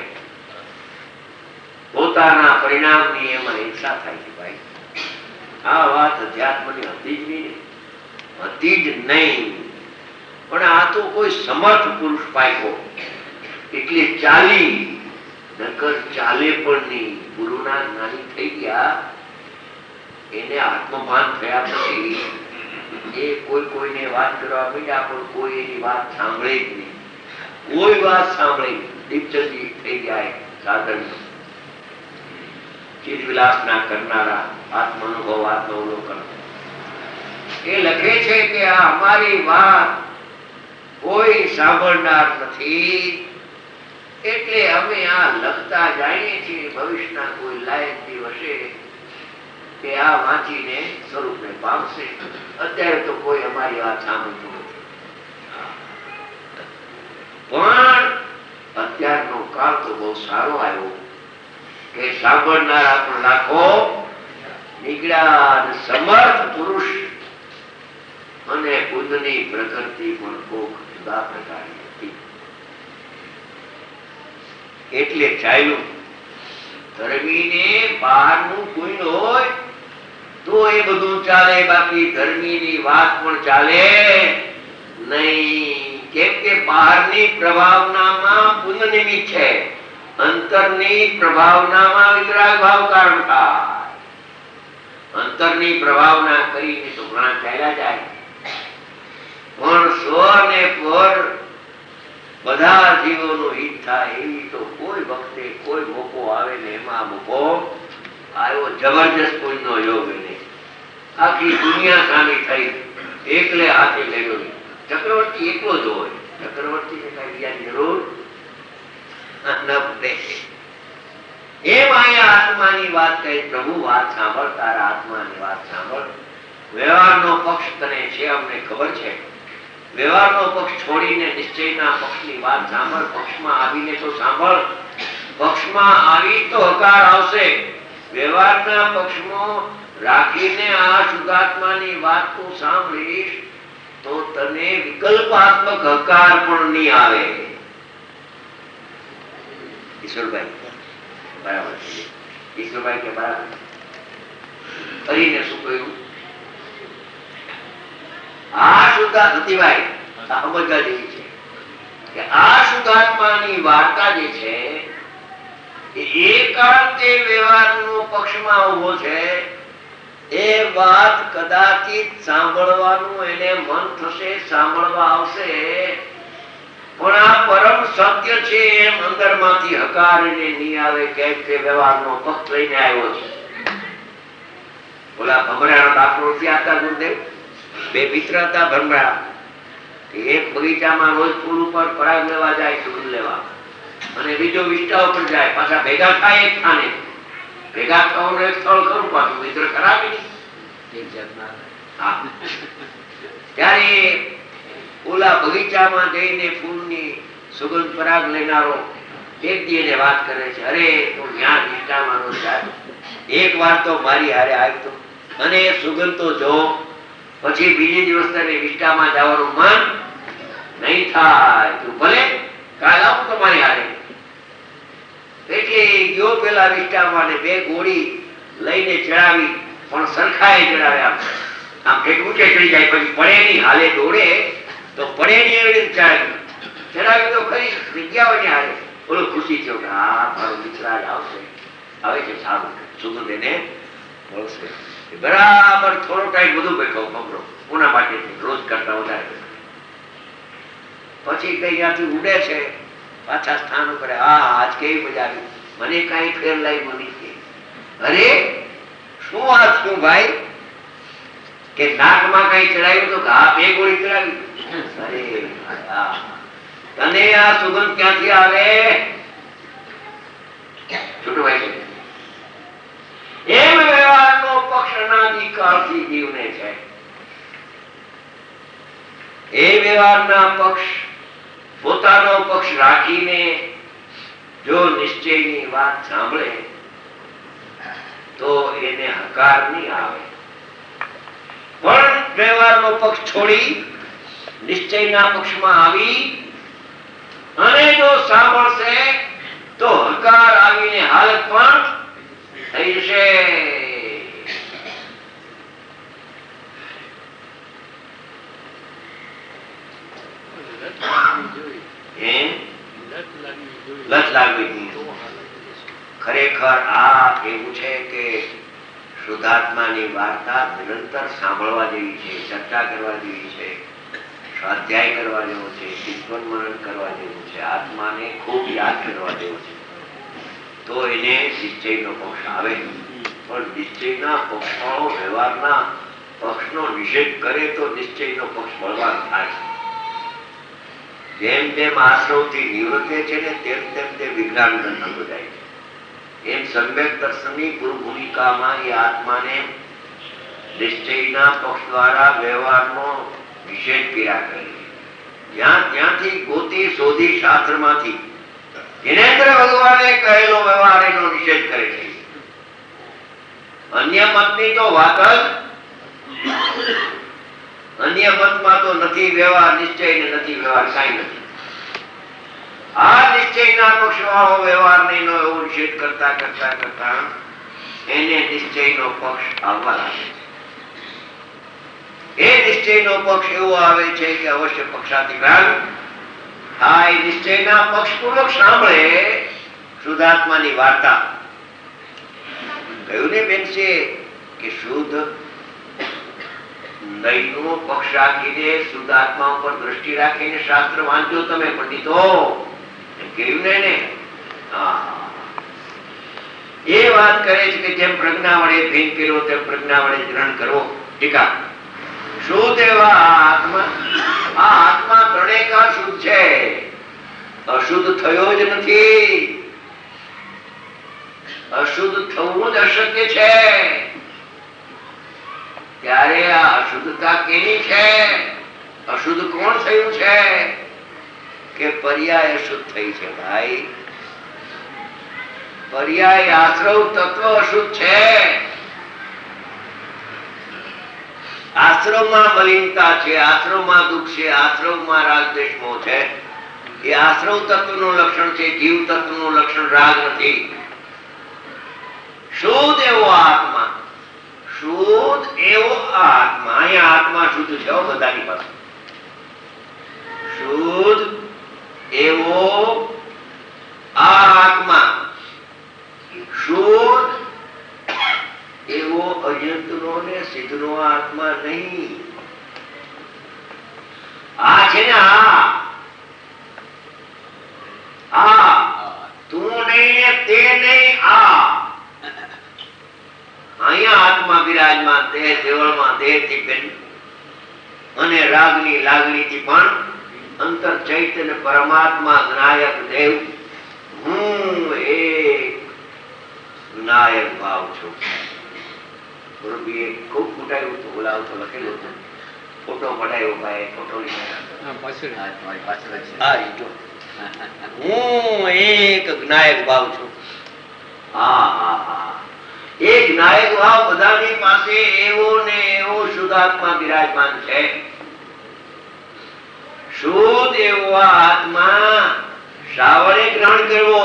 પોતાના પરિણામની એમાં હિંસા થાય છે. ભાઈ આ વાત અધ્યાત્મની હતી જ નહીં, હતી જ નહીં. પણ આ તો કોઈ સમર્થ પુરુષ પાક્યો એટલે ચાલી, નકર ચાલે પણ નહીં. ગુરુના જ્ઞાની થઈ ગયા એને આત્મભાન થયા પછી એ કોઈ કોઈને વાત કરવા માંડ્યા પણ કોઈ એની વાત સાંભળે જ નહીં. કોઈ વાત સાંભળે દીપચંદી થઈ જાય. સાધન ચિત્ત વિલાસ ના કરનારા આત્માનુભવ આત્માવલોકન એ લખે છે કે આ અમારી વાત કોઈ સાંભળનાર નથી એટલે અમે આ લખતા જાણીએ છીએ. ભવિષ્યના કોઈ લાયક દિવસે કે આ વાંચીને સ્વરૂપને પામશે. અત્યારે તો કોઈ અમારી વાત સાંભળતું નથી. પણ અત્યારનો કાળ તો બહુ સારો આવ્યો કે સાંભળનારા પણ લાખો નીકળ્યા. સમર્થ પુરુષ અને બુદ્ધની પ્રકૃતિ પણ ખૂબ જુદા પ્રકારની હતી એટલે ચાલ્યું. ધર્મીને બહારનું કોઈ હોય તો એ બધું ચાલે, બાકી ધર્મીની વાત પણ ચાલે નહીં. કેમ કે બહારની પ્રભાવનામાં પુણ્ય નિમિત્ત છે, અંતરની પ્રભાવનામાં વિતરાગ ભાવ કારણ થાય. અંતરની પ્રભાવના કરીને તો ઘણા ચાલ્યા જાય પણ સ્વ ને પર બધા જીવોનું હિત થાય એવી તો કોઈ વખતે કોઈ મોકો આવે ને એમાં મોકો આવ્યો જબરજસ્ત કોઈનો યોગ નહીં. આખી દુનિયા સામે થઈ એકલે હાથે લેવો. ચક્રવર્તી એકલો જ હોય. ચક્રવર્તી ને કઈ બીજાની જરૂર ન પડે. એમ અહીંયા આત્માની વાત કહી. પ્રભુ વાત સાંભળ, તારા આત્માની વાત સાંભળ. વ્યવહારનો પક્ષ તને છે અમને ખબર છે, વ્યવહારનો પક્ષ છોડીને નિશ્ચયના પક્ષની વાત સાંભળ. પક્ષમાં આવીને તો સાંભળ. પક્ષમાં આવી તો હકાર આવશે. વ્યવહારના પક્ષમાં રાખીને આ શુદ્ધાત્માની વાત તું સાંભળીશ તો તને વિકલ્પાત્મક હકાર પણ નહીં આવે. ઈશ્વરભાઈ બરાબર છે. ઈશ્વરભાઈ કે બરાબર કરીને શું કહ્યું? આ શુદ્ધા નથીભાઈ સમજવા જેવી છે કે આ શુદ્ધાત્માની વાર્તા જે છે એ એકાંતે વ્યવહારનો પક્ષમાં ઉભો છે. એ વાત કદાચિત સાંભળવાનું એને મન થશે, સાંભળવા આવશે, પણ આ પરમ સત્ય છે એમ અંદરમાંથી હકાર એને નહીં આવે. કેમ કે વ્યવહારનો પક્ષ લઈને આવ્યો છે. ઓલા ભમરાનો દાખલો નથી આપતા ગુરુદેવ. બે મિત્ર હતા ભમરા. એક બગીચામાં રોજ ફૂલ ઉપર પરાગ લેવા જાય, સુગંધ લેવા, અને બીજો વિષ્ટા ઉપર જાય. પાછા ભેગા થાય એક સ્થાને. ભેગા થવાનું એક સ્થળ ખરું, પાછું મિત્ર ખરાબ નહીં. ત્યારે ઓલા બગીચામાં જઈને ફૂલની સુગંધ પરાગ લેનારો એક દી એને વાત કરે છે, અરે તું ત્યાં વિષ્ટામાં રોજ જાય, એક વાર તો મારી હારે આવતો અને સુગંધ તો જો, પછી બીજે દિવસ તને વિષ્ટામાં જવાનું મન નહીં થાય. તું ભલે કાલ આવું તમારી હારે. એટલે ગયો પેલા વિષ્ટામાં બે ગોળી લઈને ચડાવી, પણ સરખાએ ચડાવ્યા. આમ ઠેઠ ઊંચે ચડી જાય, પછી પડે નહીં, હાલે દોડે તો પડે નહીં એવી રીતે ચડાવી. ચડાવી તો ખરી જગ્યા હોય ને હારે. બોલો ખુશી થયો કે હા મારો મિત્ર આવશે, આવે છે, સારું સુગંધ એને મળશે. બરાબર થોડો ટાઈમ બધું બેઠો કમરો કોના માટે રોજ કરતા વધારે. પછી કઈ ત્યાંથી ઉડે છે પાછા સ્થાન ઉપર. હા આજ કેવી મજા આવી, મને કઈ ફેર લાવી મની. અરે શું વાત શું ભાઈ કે નાકમાં કઈ ચડાવ્યું તો હા બે ગોળી ચડાવી. અરે તને આ સુગંધ ક્યાંથી આવે? છોટું ભાઈ એમ વ્યવહારનો પક્ષ અનાદિકાળથી જીવને છે. એ વ્યવહારના પક્ષ પોતાનો પક્ષ રાખીને જો નિશ્ચયની વાત સાંભળે તો એને હકાર નહીં આવે. પણ વ્યવહારનો પક્ષ છોડી નિશ્ચયના પક્ષમાં આવી અને જો સાંભળશે તો હકાર આવીને હાલત પણ થઈ જશે. લત લાગવી ખરેખર આ એવું છે કે શુદ્ધાત્માની વાર્તા નિરંતર સાંભળવા જેવી છે, ચર્ચા કરવા જેવી છે, સ્વાધ્યાય કરવા જેવો છે, ચિંતન મનન કરવા જેવું છે, આત્માને ખૂબ યાદ કરવા જેવું છે. તો એને નિશ્ચયનો પક્ષ આવે. પણ નિશ્ચયના પક્ષવાળો વ્યવહારના પક્ષનો નિષેધ કરે તો નિશ્ચયનો પક્ષ બળવાન થાય. જેમ જેમ આશ્રવથી નિવૃત્તે છે ને તેમ તેમ તે વિજ્ઞાન થતો જાય છે. એમ સમ્યક દર્શનની પૂર્વ ભૂમિકામાં એ આત્માને નિશ્ચયના પક્ષ દ્વારા વ્યવહારનો નિષેધ કર્યા કરે. જ્યાં ત્યાંથી ગોતી શોધી શાસ્ત્રમાંથી જિનેન્દ્ર ભગવાને કહેલો વ્યવહાર એનો નિષેધ કરે છે. અન્ય મતની તો વાત જ, અન્ય મતમાં તો નથી વ્યવહાર નિશ્ચય ને નથી વ્યવહાર કાંઈ નથી. આ નિશ્ચયના પક્ષ વાળો વ્યવહાર નહીં એવો નિષેધ કરતા કરતા કરતા એને નિશ્ચયનો પક્ષ આવવા લાગે છે. એ નિશ્ચયનો પક્ષ એવો આવે છે કે અવશ્ય પક્ષાધિકાર થાય. નિશ્ચયના પક્ષપૂર્વક સાંભળે શુદ્ધાત્માની વાર્તા. કહ્યું ને બેન છે કે શુદ્ધ નયનો પક્ષ રાખીને શુદ્ધાત્મા ઉપર દ્રષ્ટિ રાખીને શાસ્ત્ર વાંચો તમે પંડિતો, કહ્યું ને એને. એ વાત કરે છે કે જેમ પ્રજ્ઞા વડે ભેદ કર્યો તેમ પ્રજ્ઞા વડે ગ્રહણ કરવો. ટીકા શુદ્ધ એવા આત્મા, આ આત્મા ત્રણેય શુદ્ધ છે, અશુદ્ધ થયો જ નથી. અશુદ્ધ થવું જ અશક્ય છે. ત્યારે આ અશુદ્ધતા કેની છે? અશુદ્ધ કોણ થયું છે કે પર્યાય અશુદ્ધ થઈ છે ભાઈ. પર્યાય આશ્રવ તત્વ અશુદ્ધ છે. આશ્રમમાં મલિનતા છે, આશ્રમમાં દુઃખ છે, આશ્રમમાં રાગ દ્વેષ મોહ છે. એ આશ્રવ તત્વનું લક્ષણ છે, જીવ તત્વનું લક્ષણ રાગ નથી. શુદ્ધ એવો આત્મા, શુદ્ધ એવો આત્મા, અહીંયા આત્મા શુદ્ધ છે બધાની પાસે. શુદ્ધ એવો આ આત્મા, શુદ્ધ એવો અજંતનો ને સિદ્ધનો આત્મા નહીં. આ છે ને આ આ તું નહીં તે નહીં, આ અહીંયા આત્મા બિરાજમાન દેહ દેવળમાં દેહથી ભિન્ન અને રાગની લાગણીથી પણ અંતર ચૈતન્ય પરમાત્મા જ્ઞાયક દેવ હું એક જ્ઞાયક ભાવ છું. ખૂબ ફૂટાયું હતું, બોલાવતો લખેલું હતું, ફોટો પડાયો ભાઈ, ફોટો હું એક જ્ઞાયક ભાવ છું. હા હા હા એ જ્ઞાયક ભાવ બધાની પાસે એવો ને એવો શુદ્ધાત્મા બિરાજમાન છે. શુદ્ધ એવો આત્મા શ્રાવણે ગ્રહણ કરવો,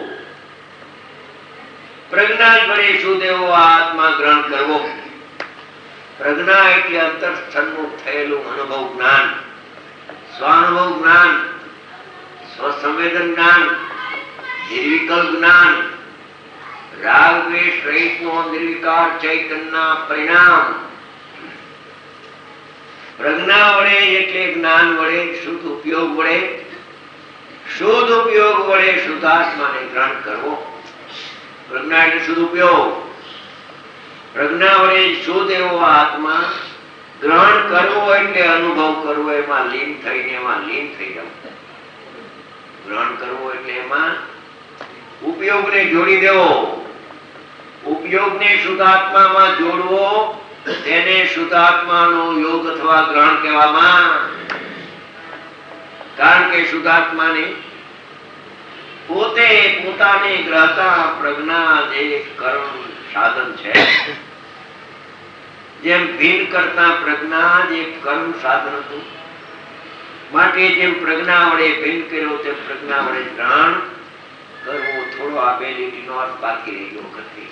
પ્રજ્ઞા જ વડે શુદ્ધ એવો આત્મા ગ્રહણ કરવો. પ્રજ્ઞા એટલે અંતર સન્મુખ થયેલું અનુભવ જ્ઞાન, સ્વાનુભવ જ્ઞાન, સ્વસંવેદન જ્ઞાન, નિર્વિકલ્પ જ્ઞાન, રાગ દ્વેષ રહિત નો નિર્વિકાર ચૈતન્યના પરિણામ. પ્રજ્ઞા વડે એટલે જ્ઞાન વડે, શુદ્ધ ઉપયોગ વડે, શુદ્ધ ઉપયોગ વડે શુદ્ધાત્માને ગ્રહણ કરવો. પ્રજ્ઞા એટલે શુદ્ધ ઉપયોગ. પ્રજ્ઞા વડે શુદ્ધ એવો આત્મા ગ્રહણ કરવો એટલે અનુભવ કરવો, એમાં લીન થઈને એમાં લીન થઈ જવું. ગ્રહણ કરવો એટલે એમાં ઉપયોગને જોડી દેવો. ઉપયોગને શુદ્ધાત્મામાં જોડવો, તેને શુદ્ધાત્માનો યોગ અથવા ગ્રહણ કહેવામાં. કારણ કે શુદ્ધાત્માને પોતે પોતાને ગ્રહતા પ્રજ્ઞા જે કર્મ સાધન છે, જેમ ભિન્ન કરતા પ્રજ્ઞા જે કર્મ સાધન હતું, માટે જેમ પ્રજ્ઞા વડે ભિન્ન કર્યો તે પ્રજ્ઞા વડે ગ્રહણ કરવો. થોડો આપેલી નો અર્થ બાકી રહી ગયો વખત.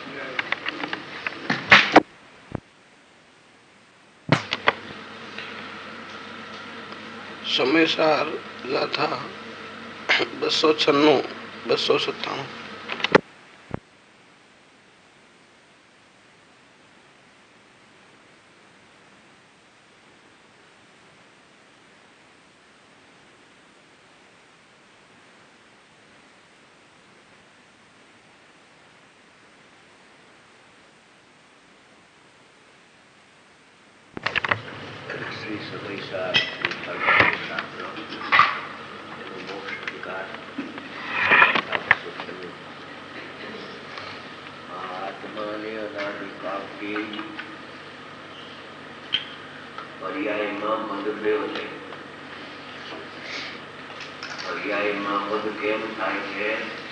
સમયસાર ગાથા બસો છન્નું બસો સત્તાણું. શ્રી સમયસાર આત્માને અનાદિકાળથી પર્યાયમાં મદ થયો છે. પર્યાયમાં મદ કેમ થાય છે?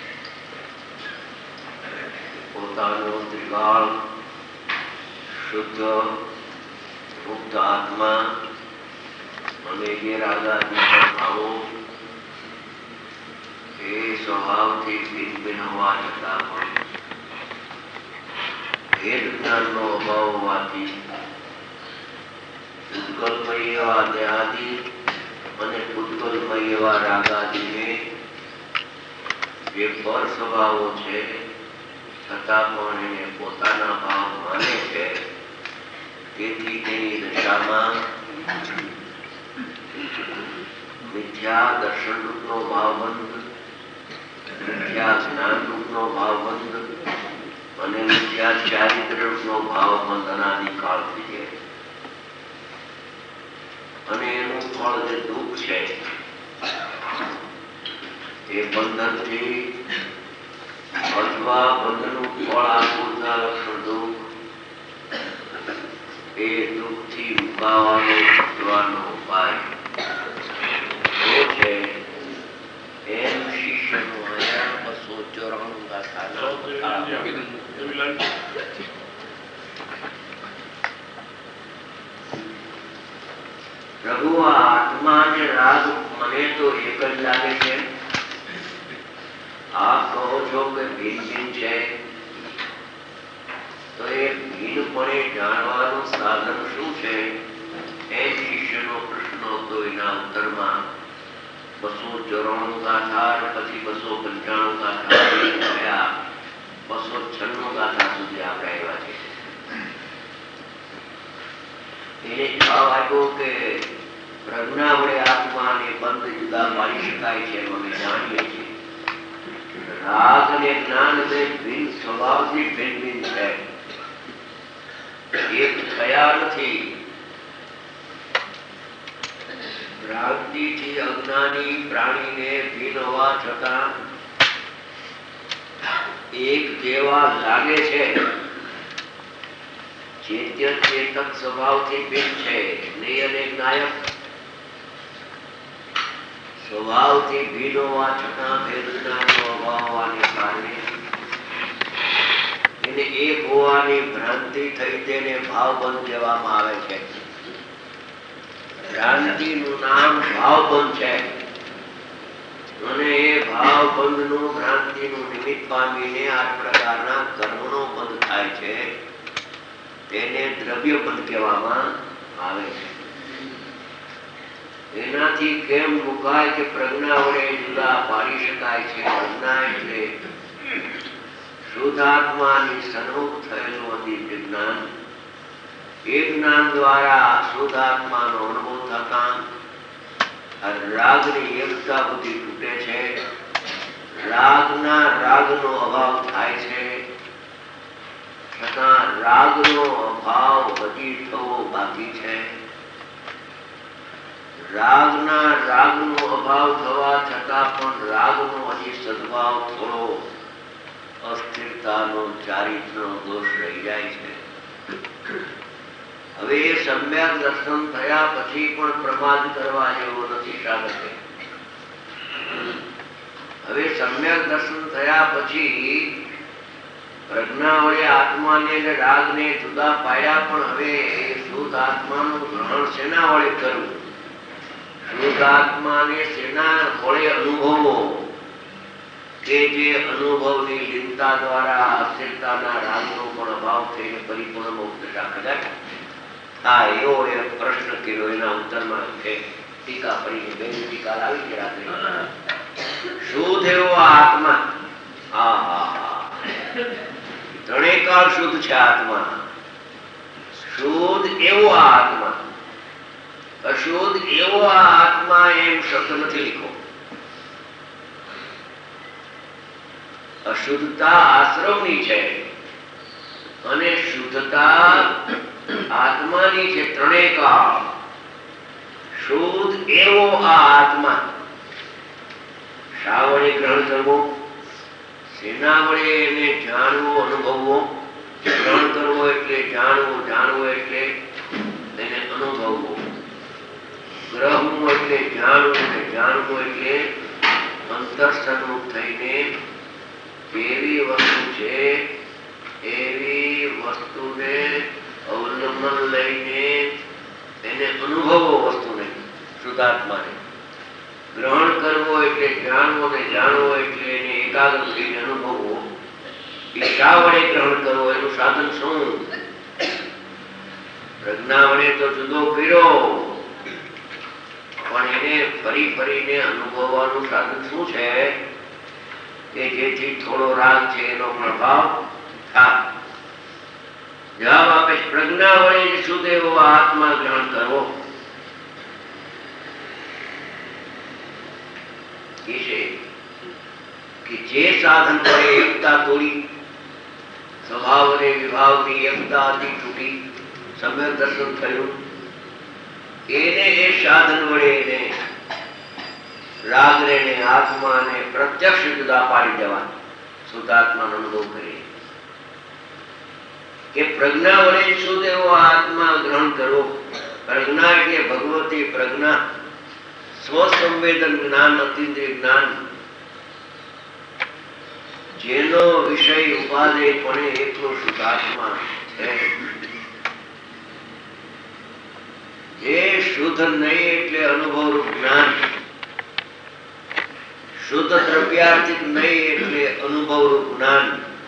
પોતાનો ત્રિકાળ શુદ્ધ મુક્ત આત્મા અને જે રાગાદી ભાવો એ સ્વભાવથી ભિન્ન ભિન્ન હોવા છતાં પણ ભેદ જ્ઞાનનો અભાવ હોવાથી ઉત્કલ્પમય એવા દેહાદી અને ઉત્કલ્પમય એવા રાગાદીને જે પર સ્વભાવો છે છતાં પણ એને પોતાના ભાવ માને છે. તેથી તેની દશામાં મિથ્યા દર્શન રૂપનો ભાવબંધ, મિથ્યા જ્ઞાન રૂપનો ભાવબંધ અને મિથ્યા ચારિત્ર રૂપનો ભાવબંધ અનાદિકાળથી છે. અને એનું ફળ જે દુઃખ છે એ બંધનથી અથવા બંધનનું ફળ આપૂર્તા લક્ષણ દુઃખ એ દુઃખથી મુકાવાનો છૂટવાનો ઉપાય થાય શું છે એમ શિષ્યનું અહીંયા બસો ચોરાણું ગાથાના પ્રભુ આ આત્મા ને રાગ મને તો એક જ લાગે છે. આપ કહો છો કે ભિન્ન ભિન્ન છે, તો એ ભિન્નપણે જાણવાનું સાધન શું છે? એમ શિષ્યનો પ્રશ્ન હતો. એના ઉત્તરમાં બસો ચોરાણું ગાથા પછી બસો પંચાણું ગાથા થયા, બસો છન્નું ગાથા સુધી આપણે આવ્યા છે. એને જવાબ આપ્યો કે પ્રજ્ઞા વડે આત્માને બંધ જુદા પાડી શકાય છે, અમે જાણીએ છીએ. રાગ અને જ્ઞાન બે ભિન્ન સ્વભાવથી ભિન્ન ભિન્ન છે, એક થયા નથી. ભ્રાંતિથી અજ્ઞાની પ્રાણીને ભિન્ન હોવા છતાં એક જેવા લાગે છે. ચેત્ય ચેતક સ્વભાવથી ભિન્ન છે. જ્ઞેય અને જ્ઞાયક સ્વભાવથી ભિન્ન હોવા છતાં ભેદ જ્ઞાનનો અભાવ હોવાને કારણે એને એક હોવાની ભ્રાંતિ થઈ તેને ભાવબંધ કહેવામાં આવે છે. ભ્રાંતિનું નામ ભાવબંધ છે અને એ ભાવબંધનું ભ્રાંતિનું નિમિત્ત પામીને આ પ્રકારના કર્મનો બંધ થાય છે. તેને દ્રવ્ય બંધ કહેવામાં આવે છે. એનાથી કેમ મુકાય કે પ્રજ્ઞા વડે જુદા પાડી શકાય છે. પ્રજ્ઞા એટલે શુદ્ધાત્માની સન્મુખ થયેલું અદિવ્ય જ્ઞાન. એ જ્ઞાન દ્વારા શુદ્ધાત્માનો અનુભવ થતા રાગની એકતા બુદ્ધિ તૂટે છે. રાગના રાગનો અભાવ થાય છે, છતાં રાગનો અભાવ હજી થવો બાકી છે. રાગના રાગનો અભાવ થવા છતાં પણ રાગનો હજી સદભાવ થોડો અસ્થિરતાનો ચારિત્રનો દોષ રહી જાય છે. હવે એ સમ્યક દર્શન થયા પછી પણ પ્રમાદ કરવા જેવો નથી સાધકે. હવે સમ્યક દર્શન થયા પછી પ્રજ્ઞા વડે આત્માને અને રાગને જુદા પાડ્યા, પણ હવે શુદ્ધ આત્માનું ગ્રહણ શેના વડે કરવું? શુદ્ધ આત્માને શેના વડે અનુભવો કે જે અનુભવની લીનતા દ્વારા અસ્થિરતાના રાગનો પણ અભાવ થઈને પરિપૂર્ણ મુક્ત થાય. હા, એવો એ પ્રશ્ન કર્યો. એના ઉત્તરમાં છે ટીકા પડીને બે ટીકા લાવી છે રાત્રે. શુદ્ધ એવો આત્મા, હા હા હા ત્રણેય કાળ શુદ્ધ છે આત્મા. શુદ્ધ એવો આત્મા, અશુદ્ધ એવો આ આત્મા એમ શબ્દ નથી લીખો. અશુદ્ધતા આશ્રમની છે અને શુદ્ધતા આત્માની છે. ત્રણેય કાળ શુદ્ધ એવો આ આત્મા. શા વડે ગ્રહણ કરવો? શેના વડે એને જાણવો, અનુભવવો? ગ્રહણ કરવો એટલે જાણવો, જાણવો એટલે એને અનુભવવો. ગ્રહવું એટલે જાણવું, ને જાણવું એટલે અંતરસ્તન્મુખ થઈને એવી વસ્તુ છે એવી વસ્તુને અવલંબન લઈને એને અનુભવો. વસ્તુને શુદ્ધાત્માને ગ્રહણ કરવો એટલે જાણવો, ને જાણવો એટલે એને એકાગ્ર થઈને અનુભવવો. એ શા વડે ગ્રહણ કરવો? એનું સાધન શું? પ્રજ્ઞા વડે તો જુદો કર્યો, પણ એને ફરી ફરીને અનુભવવાનું સાધન શું છે કે જેથી થોડો રાગ છે એનો પ્રભાવ થાય. જવાબ આપે પ્રજ્ઞા વડે શુદ્ધ એવો આત્મા ગ્રહણ કરવો. કે જે સાધન વડે એકતા તોડી, સ્વભાવ અને વિભાવની એકતા હતી તૂટી, સમ્યક દર્શન થયું, એને એ સાધન વડે એને રાગને ને આત્માને પ્રત્યક્ષ જુદા પાડી દેવા. શુદ્ધાત્માનો અનુભવ કરીએ કે પ્રજ્ઞા વડે શુદ્ધ એવો આત્મા ગ્રહણ કરવો. પ્રજ્ઞા એટલે ભગવતી પ્રજ્ઞા, સ્વસંવેદન જ્ઞાન, અતિન્દ્રિય જ્ઞાન, જેનો વિષય ઉપાધિ પણ એકલો શુદ્ધાત્મા છે. જે શુદ્ધ નહીં એટલે અનુભવરૂપ જ્ઞાન, શુદ્ધ દ્રવ્યાર્થિક નહીં એટલે અનુભવરૂપ જ્ઞાન,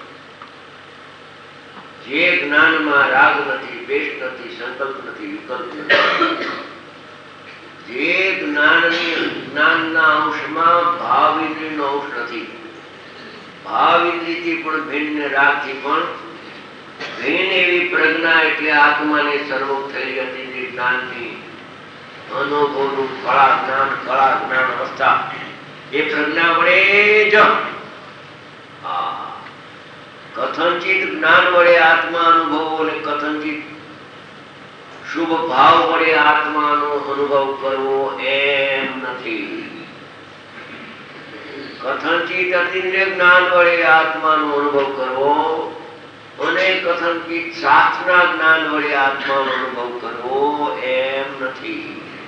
જે જ્ઞાનમાં રાગ નથી, દ્વેષ નથી, સંકલ્પ નથી, વિકલ્પ નથી, જે જ્ઞાનની જ્ઞાનના અંશમાં ભાવ ઇન્દ્રિયનો અંશ નથી, ભાવ ઇન્દ્રિયથી પણ ભિન્ન, રાગથી પણ ભિન્ન એવી પ્રજ્ઞા એટલે આત્માને સર્વોપ થયેલી અતિન્દ્રિય જ્ઞાનની અનુભવનું કળા જ્ઞાન, કળા જ્ઞાન અવસ્થા, એ પ્રજ્ઞા વડે જ કથનચિત જ્ઞાન વડે આત્મા અનુભવો અને કથનચિત શુભ ભાવ વડે આત્માનો અનુભવ કરવો એમ નથી. કથનચિત અતિન્દ્રિય જ્ઞાન વડે આત્માનો અનુભવ કરવો અને કથનચિત શાસ્ત્રના જ્ઞાન વડે આત્માનો અનુભવ કરવો એમ નથી.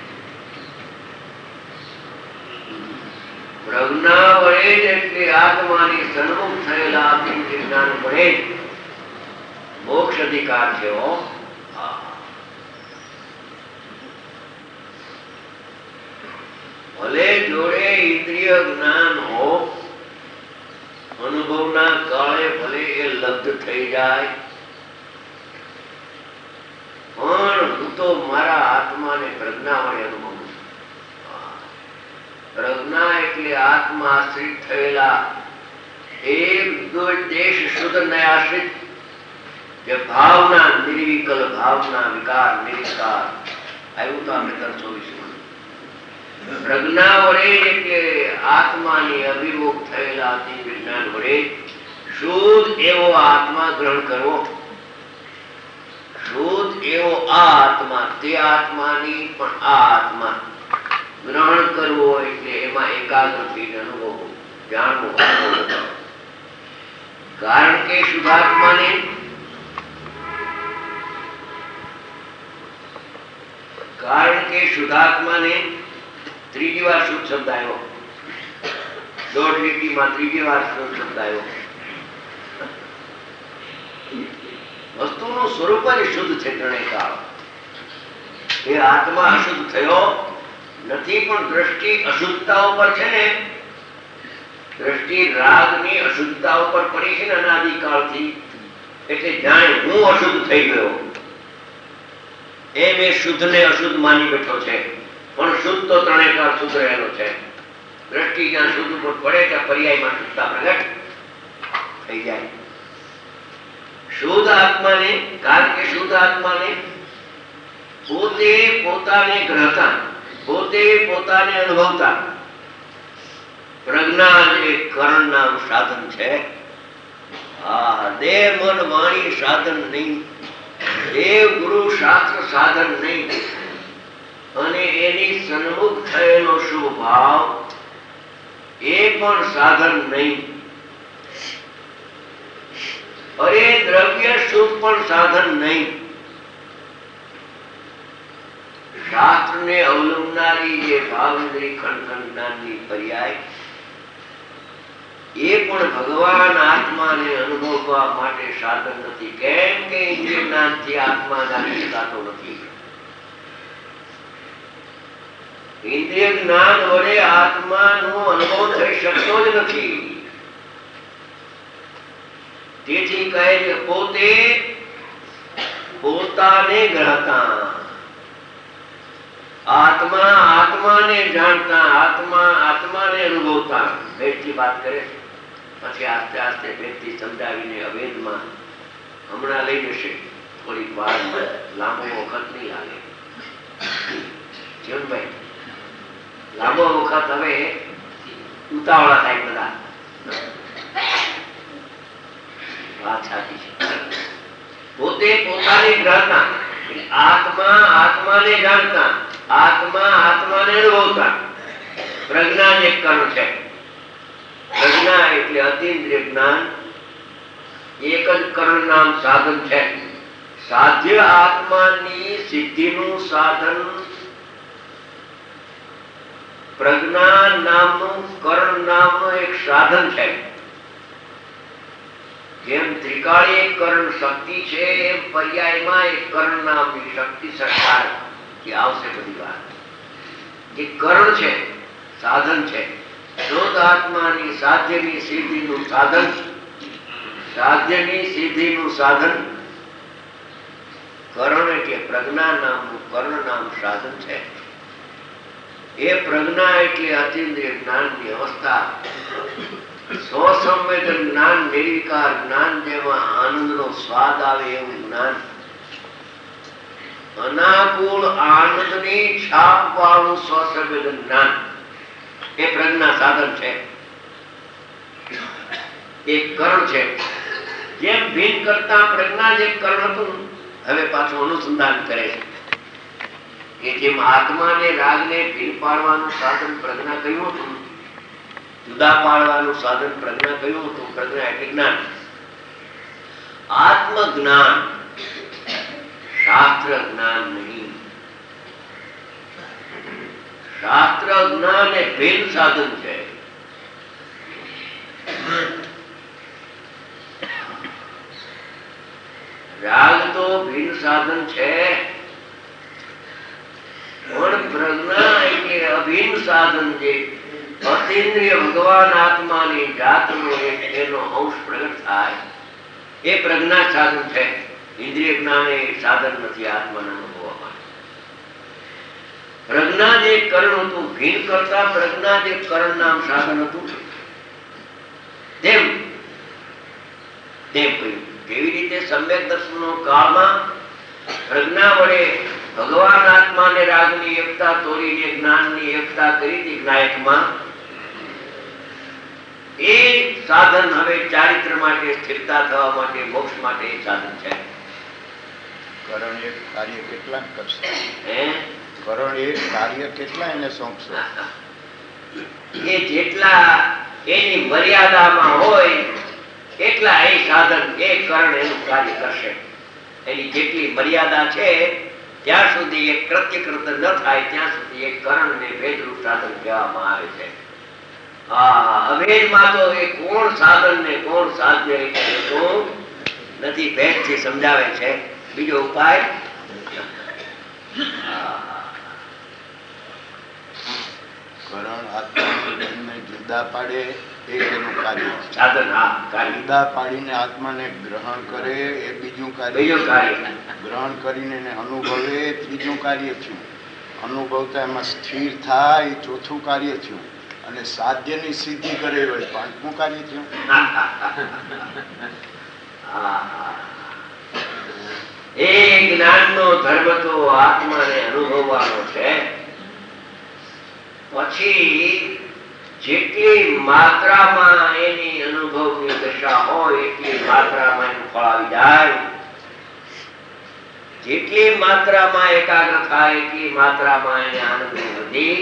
પ્રજ્ઞા વડે જ એટલે આત્માની સન્મુખ થયેલા અતિન્દ્રિય જ્ઞાન વડે મોક્ષ અધિકાર છે. ભલે જોડે ઇન્દ્રિય જ્ઞાન હો, અનુભવના કાળે ભલે એ લબ્ધ થઈ જાય, પણ હું તો મારા આત્માને પ્રજ્ઞા વડે અનુભવું છું. પ્રજ્ઞા એટલે આત્મા આશ્રિત થયેલા એક દેશ શુદ્ધ ને આશ્રિત જે ભાવના, નિર્વિકલ ભાવના, વિકાર નિર્વિકાર આવ્યું તો આપણે ત્રણસો વીસ પ્રજ્ઞા વડે એટલે આત્માની અભિમુખ થયેલા અતિન્દ્રિય જ્ઞાન વડે શુદ્ધ એવો આત્મા ગ્રહણ કરવો. શુદ્ધ એવો આ આત્મા, તે આત્માની પણ આ આત્મા ગ્રહણ કરવો એટલે એમાં એકાગ્ર થઈને અનુભવ જાણવો. કારણ કે શુદ્ધાત્માને કારણ કે શુદ્ધાત્માને ત્રીજી વાર શુદ્ધ શબ્દ આવ્યો, દોઢ લીટીમાં ત્રીજી વાર શુદ્ધ શબ્દ આવ્યો. વસ્તુનું સ્વરૂપ જ શુદ્ધ છે. ત્રણેય કાળ એ આત્મા અશુદ્ધ થયો નથી, પણ દ્રષ્ટિ અશુદ્ધતા ઉપર છે ને, દ્રષ્ટિ રાગની અશુદ્ધતા ઉપર પડી છે ને અનાદિકાળથી, એટલે જાણે હું અશુદ્ધ થઈ ગયો એમ એ શુદ્ધ ને અશુદ્ધ માની બેઠો છે. પણ શુદ્ધ તો ત્રણેય કાળ શુદ્ધ રહેલો છે. દ્રષ્ટિ જ્યાં શુદ્ધ ઉપર પડે ત્યાં પર્યાયમાં શુદ્ધતા પ્રગટ થઈ જાય. શુદ્ધ આત્માને, કારણ કે શુદ્ધ આત્માને પોતે પોતાને ગ્રહતા, પોતે પોતાને અનુભવતા પ્રજ્ઞા જે કરણ નામ સાધન છે. આ દેહ મન વાણી સાધન નહીં, દેવ ગુરુ શાસ્ત્ર સાધન નહીં, અને એની સન્મુખ થયેલો શુભ ભાવ એ પણ સાધન નહીં. અરે દ્રવ્ય સુખ પણ સાધન નહીં. શાસ્ત્ર ને અવલંબનારી જે ભાવેન્દ્રી ખંડ જ્ઞાનની પર્યાય એ પણ ભગવાન આત્માને અનુભવવા માટે સાધન નથી. કેમ કે ઇન્દ્રિય જ્ઞાનથી આત્મા જાણી શકાતો નથી. ઇન્દ્રિય જ્ઞાન વડે આત્માનો અનુભવ થઈ શકતો જ નથી. તેથી કહે છે પોતે પોતાને ગ્રહતા, આત્મા આત્માને જાણતા, આત્મા આત્માને અનુભવતા. ભેદથી વાત કરે, પછી આસ્તે આસ્તે ભેદથી સમજાવીને અભેદમાં હમણાં લઈ જશે. થોડીક વાર લાંબો વખત નહીં લાગે. જીવનભાઈ લાંબો વખત હવે ઉતાવળા થાય બધા. વાત સાચી છે. પોતે પોતાની ગ્રહતા, આત્મા આત્માને જાણતા, આત્મા આત્માને અનુભવતા. પ્રજ્ઞા જ એક કર્મ છે. પ્રજ્ઞા એટલે અતિન્દ્રિય જ્ઞાન એક જ કર્ણ નામ સાધન છે. સાધ્ય આત્માની સિદ્ધિનું સાધન પ્રજ્ઞા નામનું કરણ નામનું એક સાધન છે. જેમ ત્રિકાળી એક કરણ શક્તિ છે એમ પર્યાયમાં એક કરણ નામની શક્તિ સરકાર આવશે. બધી વાત જે કરણ છે સાધન છે. શુદ્ધ આત્માની સાધ્યની સિદ્ધિનું સાધન સાધ્યની સિદ્ધિનું સાધન કરણ એટલે પ્રજ્ઞા નામનું કરણ નામ સાધન છે. એ પ્રજ્ઞા એટલે અતિન્દ્રિય જ્ઞાનની અવસ્થા. સ્વસંવેદન જ્ઞાન, નિર્વિકાર જ્ઞાન, જેમાં આનંદનો સ્વાદ આવે એવું જ્ઞાન, અનાકુળ આનંદની છાપ વાળું સ્વસંવેદન જ્ઞાન, એ પ્રજ્ઞા સાધન છે. એક કરણ છે. જેમ ભિન્ન કરતા પ્રજ્ઞા જે કરણ હતું, હવે પાછું અનુસંધાન કરે છે કે જેમ આત્માને રાગને ભિન્ન પાડવાનું સાધન પ્રજ્ઞા કહ્યું હતું, જુદા પાડવાનું સાધન પ્રજ્ઞા કહ્યું હતું. પ્રજ્ઞા એટલે જ્ઞાન. આત્મ જ્ઞાન શાસ્ત્ર જ્ઞાન નહીં. શાસ્ત્ર જ્ઞાન એ ભિન્ન સાધન છે. રાગ તો ભિન્ન સાધન છે, પણ પ્રજ્ઞા એટલે અભિન્ન સાધન. જે અતિન્દ્રિય ભગવાન આત્માની જાતનો એક એનો અંશ પ્રગટ થાય એ પ્રજ્ઞા સાધન છે. ઇન્દ્રિય જ્ઞાન એ સાધન નથી આત્માના અનુભવવા માટે. પ્રજ્ઞા જે કરણ હતું, ભિન્ન કરતા પ્રજ્ઞા જે કરણ નામ સાધન હતું, તેમ તેમ કહ્યું. કેવી રીતે સમ્યક દર્શનનો કાળમાં પ્રજ્ઞા વડે ભગવાન આત્માને રાગની એકતા તોડીને જ્ઞાનની એકતા કરી હતી જ્ઞાયકમાં, એ સાધન હવે ચારિત્ર માટે, સ્થિરતા થવા માટે, મોક્ષ માટે સાધન છે. કરણ એક કાર્ય કેટલા કરશે? હે કરણ એક કાર્ય કેટલા એને સોંપશે? એ જેટલા એની મર્યાદામાં હોય એટલા એ સાધન, એ કરણ એનું કાર્ય કરશે. એની જેટલી મર્યાદા છે ત્યાં સુધી એ કૃત્યકૃત ન થાય ત્યાં સુધી એ કરણ ને ભેદરૂપ સાધન કહેવામાં આવે છે. આ અભેદમાં તો એ કોણ સાધન ને કોણ સાધ્ય એ નથી, ભેદથી સમજાવે છે. બીજો ઉપાય કરણ આત્માને જુદા પાડે એ એનું કાર્ય. સાધન હા કાર્ય. જુદા પાડીને આત્માને ગ્રહણ કરે એ બીજું કાર્ય. બીજું કાર્ય. ગ્રહણ કરીને એને અનુભવે એ ત્રીજું કાર્ય થયું. અનુભવતા એમાં સ્થિર થાય એ ચોથું કાર્ય થયું. અને સાધ્યની સિદ્ધિ કરે હોય પાંચમું કાર્ય થયું. એ જ્ઞાનનો ધર્મ તો આત્માને અનુભવવાનો છે. પછી જેટલી માત્રામાં એની અનુભવની દશા હોય એટલી માત્રામાં એનું ફળ આવી જાય. જેટલી માત્રામાં એકાગ્ર થાય એટલી માત્રામાં એને આનંદની વધી.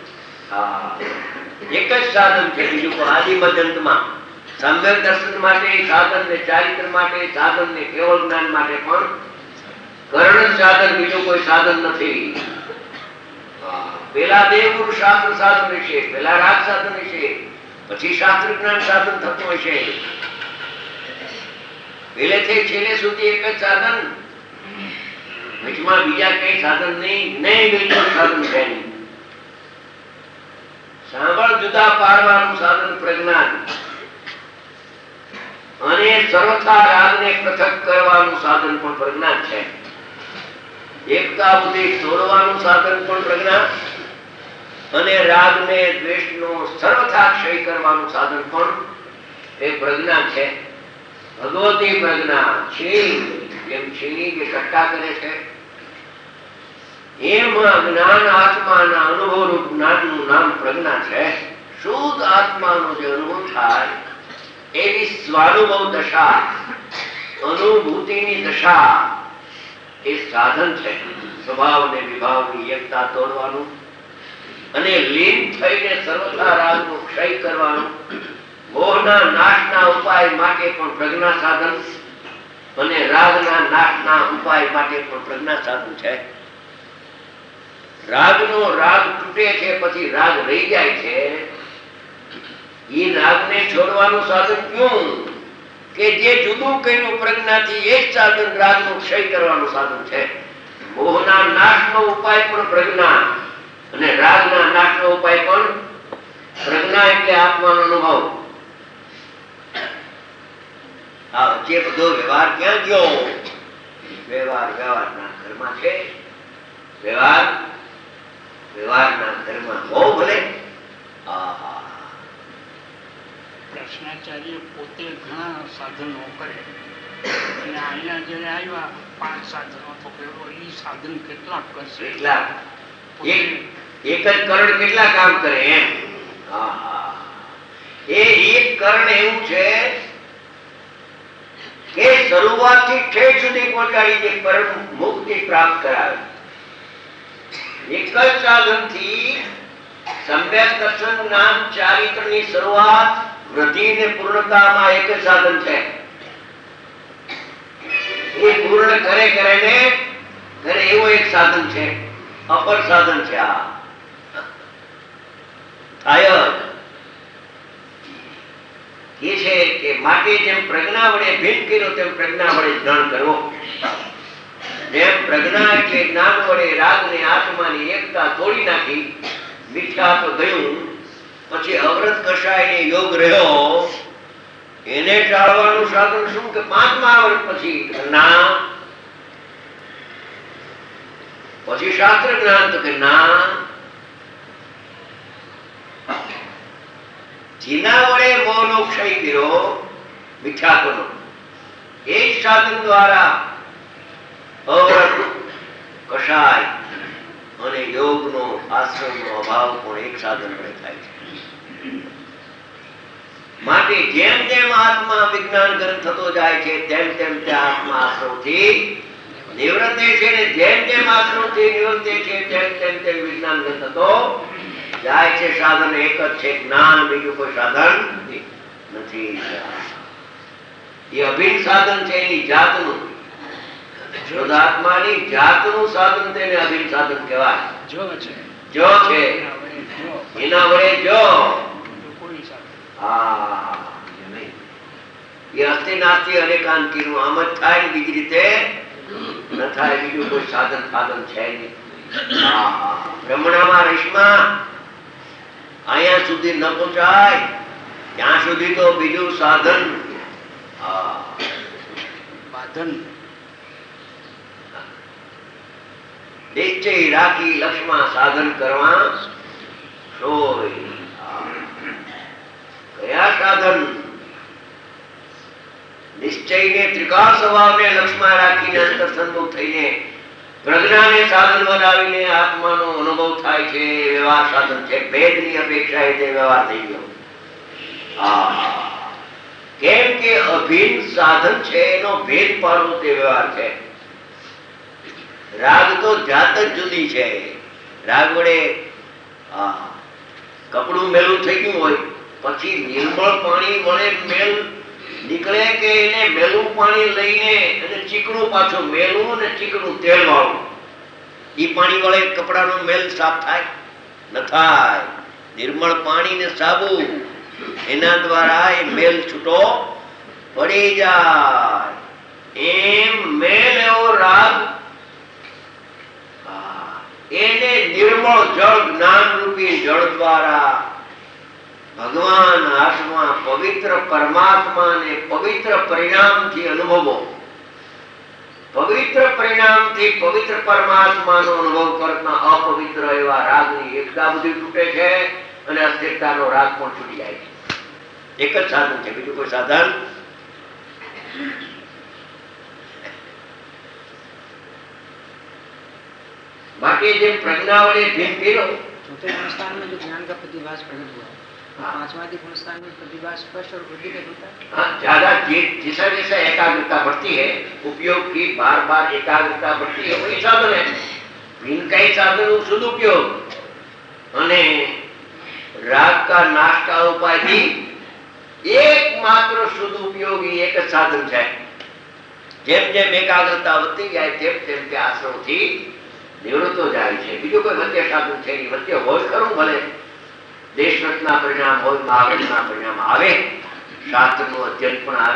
એક જ સાધન છે, બીજું કોઈ આદિ મધ્યંતમાં સમ્યક દર્શન માટે સાધન ને ચારિત્ર માટે સાધન ને કેવળ જ્ઞાન માટે પણ કરણ સાધન, બીજું કોઈ સાધન નથી. પેલા દેવગુરુ શાસ્ત્ર સાધન હશે, પેલા રાગ સાધન હશે, પછી શાસ્ત્ર જ્ઞાન સાધન થતું હશે. પેલેથી છેલ્લે સુધી એક જ સાધન, વચમાં બીજા કઈ સાધન નહીં. નહીં બિલકુલ સાધન છે નહીં. સાંભળ જુદા પાડવાનું સાધન પ્રજ્ઞાન, અને સર્વથા રાગને પૃથક કરવાનું સાધન પણ પ્રજ્ઞાન છે. એકતા બુદ્ધિ તોડવાનું સાધન પણ પ્રજ્ઞા, અને રાગને દ્વેષનો સર્વથા ક્ષય કરવાનું સાધન પણ એ પ્રજ્ઞા છે. ભગવતી પ્રજ્ઞા છીણી, જેમ છીણી કે કટ્ટા કરે છે એમ જ્ઞાન આત્માના અનુભવરૂપ જ્ઞાનનું નામ પ્રજ્ઞા છે. શુદ્ધ આત્માનો જે અનુભવ થાય એવી સ્વાનુભવ દશા, અનુભૂતિની દશા એ સાધન છે. સ્વભાવ ને વિભાવની એકતા તોડવાનું અને લીન થઈને સર્વથા રાગનો ક્ષય કરવાનું, મોહના નાશના ઉપાય માટે પણ પ્રજ્ઞા સાધન, અને રાગના નાશના ઉપાય માટે પણ પ્રજ્ઞા સાધન છે. રાગનો રાગ તૂટે છે પછી રાગ રહી જાય છે, એ રાગને છોડવાનું સાધન ક્યું? કે જે જુદું કર્યું પ્રજ્ઞાથી એ જ સાધન રાગનો ક્ષય કરવાનું સાધન છે. મોહના નાશનો ઉપાય પણ પ્રજ્ઞા અને રાગના નાશનો ઉપાય પણ પ્રજ્ઞા, એટલે આત્માનો અનુભવ. આ વચ્ચે બધો વ્યવહાર ક્યાં ગયો? વ્યવહાર વ્યવહારના ઘરમાં છે. વ્યવહાર વ્યવહારના ઘરમાં બહુ ભલે. આહા, કૃષ્ણાચાર્ય પોતે ઘણા સાધનો કરે અને અહીંયા જયારે આવ્યા પાંચ સાધનો તો પેલો એ સાધન કેટલા કરશે? કેટલા? એક એક જ કરણ કેટલા કામ કરે એમ? આહા, એ એક કરણ એવું છે કે શરૂઆતથી ઠેઠ સુધી પહોંચાડી દે, પરમ મુક્તિ પ્રાપ્ત કરાવે. એક જ સાધનથી સમ્યક દર્શન, જ્ઞાન, ચારિત્રની શરૂઆત, વૃદ્ધિ ને પૂર્ણતામાં એક જ સાધન છે. એ પૂર્ણ કરે કરે ને કરે એવો એક સાધન છે, અપર સાધન છે. આ થાય એ છે કે માટે જેમ પ્રજ્ઞા વડે ભેદ કર્યો તેમ પ્રજ્ઞા વડે જ્ઞાન કરવો. જેમ પ્રજ્ઞા એટલે જ્ઞાન વડે રાગને આત્માની એકતા તોડી નાખી, મિથ્યા તો ગયું, પછી અવરત કષાય યોગ રહ્યો, એને ટાળવાનું સાધન શું? કે પાંચમા વર્ષ પછી ના, પછી શાસ્ત્ર જ્ઞાન. તો કે ના, જેના વડે મોહનો ક્ષય કર્યો મિથ્યાત્વનો, એ જ સાધન દ્વારા અવરત કષાય અને યોગનો આશ્રમનો અભાવ પણ એક સાધન વડે થાય છે. માટે જેમ જેમ આત્મા વિજ્ઞાન ગ્રંથ થતો જાય છે તેમ તેમ તે આત્મા આશ્રમથી નિવૃત્તે છે, ને જેમ જેમ આશ્રમથી નિવૃત્તે છે તેમ તેમ તે વિજ્ઞાન ગ્રંથ થતો જાય છે. સાધન એક જ છે, જ્ઞાન, બીજું કોઈ સાધન નથી. એ અભિન્ન સાધન છે, એની જાતનું, શુદ્ધાત્માની જાતનું સાધન તેને અભિન્ન સાધન કહેવાય. જો છે જો છે એના વડે જો કોઈ સાધન હા એ અસ્તિ નાસ્તિ અનેકાંતિનું આમ જ થાય ને બીજી રીતે ન થાય. બીજું કોઈ સાધન સાધન છે નહીં. બ્રહ્મણામાં રેશમા અહીંયા સુધી ન પહોંચાય ત્યાં સુધી તો બીજું સાધન બાધન નિશ્ચય રાખી લક્ષ્મા સાધન કરવા સોય. કયા સાધન? નિશ્ચયને ત્રિકાળ સ્વભાવને લક્ષ્મા રાખીને અંતર સંતોષ થઈને પ્રજ્ઞાને સાધન બનાવીને આત્માનો અનુભવ થાય છે. વ્યવહાર સાધન છે. ભેદની અપેક્ષા તે વ્યવહાર થઈ ગયો. કેમ કે અભિન્ન સાધન છે, એનો ભેદ પાડવો તે વ્યવહાર છે. રાગ તો જાત જ જુદી છે. રાગ વડે કપડું મેલું થઈ ગયું હોય પછી નિર્મળ પાણી વડે મેલ નીકળે કે એને મેલું પાણી લઈને અને ચીકણું પાછું મેલું અને ચીકણું તેલ વાળું, એ પાણી વડે કપડાનો મેલ સાફ થાય ન થાય. નિર્મળ પાણી ને સાબુ એના દ્વારા એ મેલ છૂટો પડી જાય. એમ મેલ એવો રાગ એને નિર્મળ જળ, જ્ઞાન રૂપી જળ દ્વારા ભગવાન આત્મા પવિત્ર પરમાત્મા ને પવિત્ર પરિણામથી અનુભવો. પવિત્ર પરિણામથી પવિત્ર પરમાત્માનો અનુભવ કરતા અપવિત્ર એવા રાગની એકતા બધી તૂટે છે અને અસ્થિરતાનો રાગ પણ છૂટી જાય છે. એક જ સાધન છે, બીજું કોઈ સાધન बाकी जो प्रज्ञा वाले दिन फिरो चौथे गुणस्थान में जो ज्ञान का प्रतिभास प्रकट हुआ, पांचवादी गुणस्थान में प्रतिभास स्पष्ट और वृद्धि होता है. हाँ, ज्यादा जैसा जैसा एकाग्रता बढ़ती है, उपयोग की बार बार एकाग्रता बढ़ती है, वही साधन है. इनका ही साधन सदुपयोग અને રાગ का नाश का उपाय भी एकमात्र सदुपयोगी एक साधन है. જેમ જેમ એકાગ્રતા વધતી જાય તેમ તેમ તે આશ્રમથી નિવૃત્તો જાય છે. બીજું કોઈ વચ્ચે સાધન છે નહીં. વચ્ચે હોય ખરું ભલે દેશ રત્ના પરિણામ હોય, મહાવતના પરિણામ આવે, શાસ્ત્રનું અધ્યયન પણ આવે,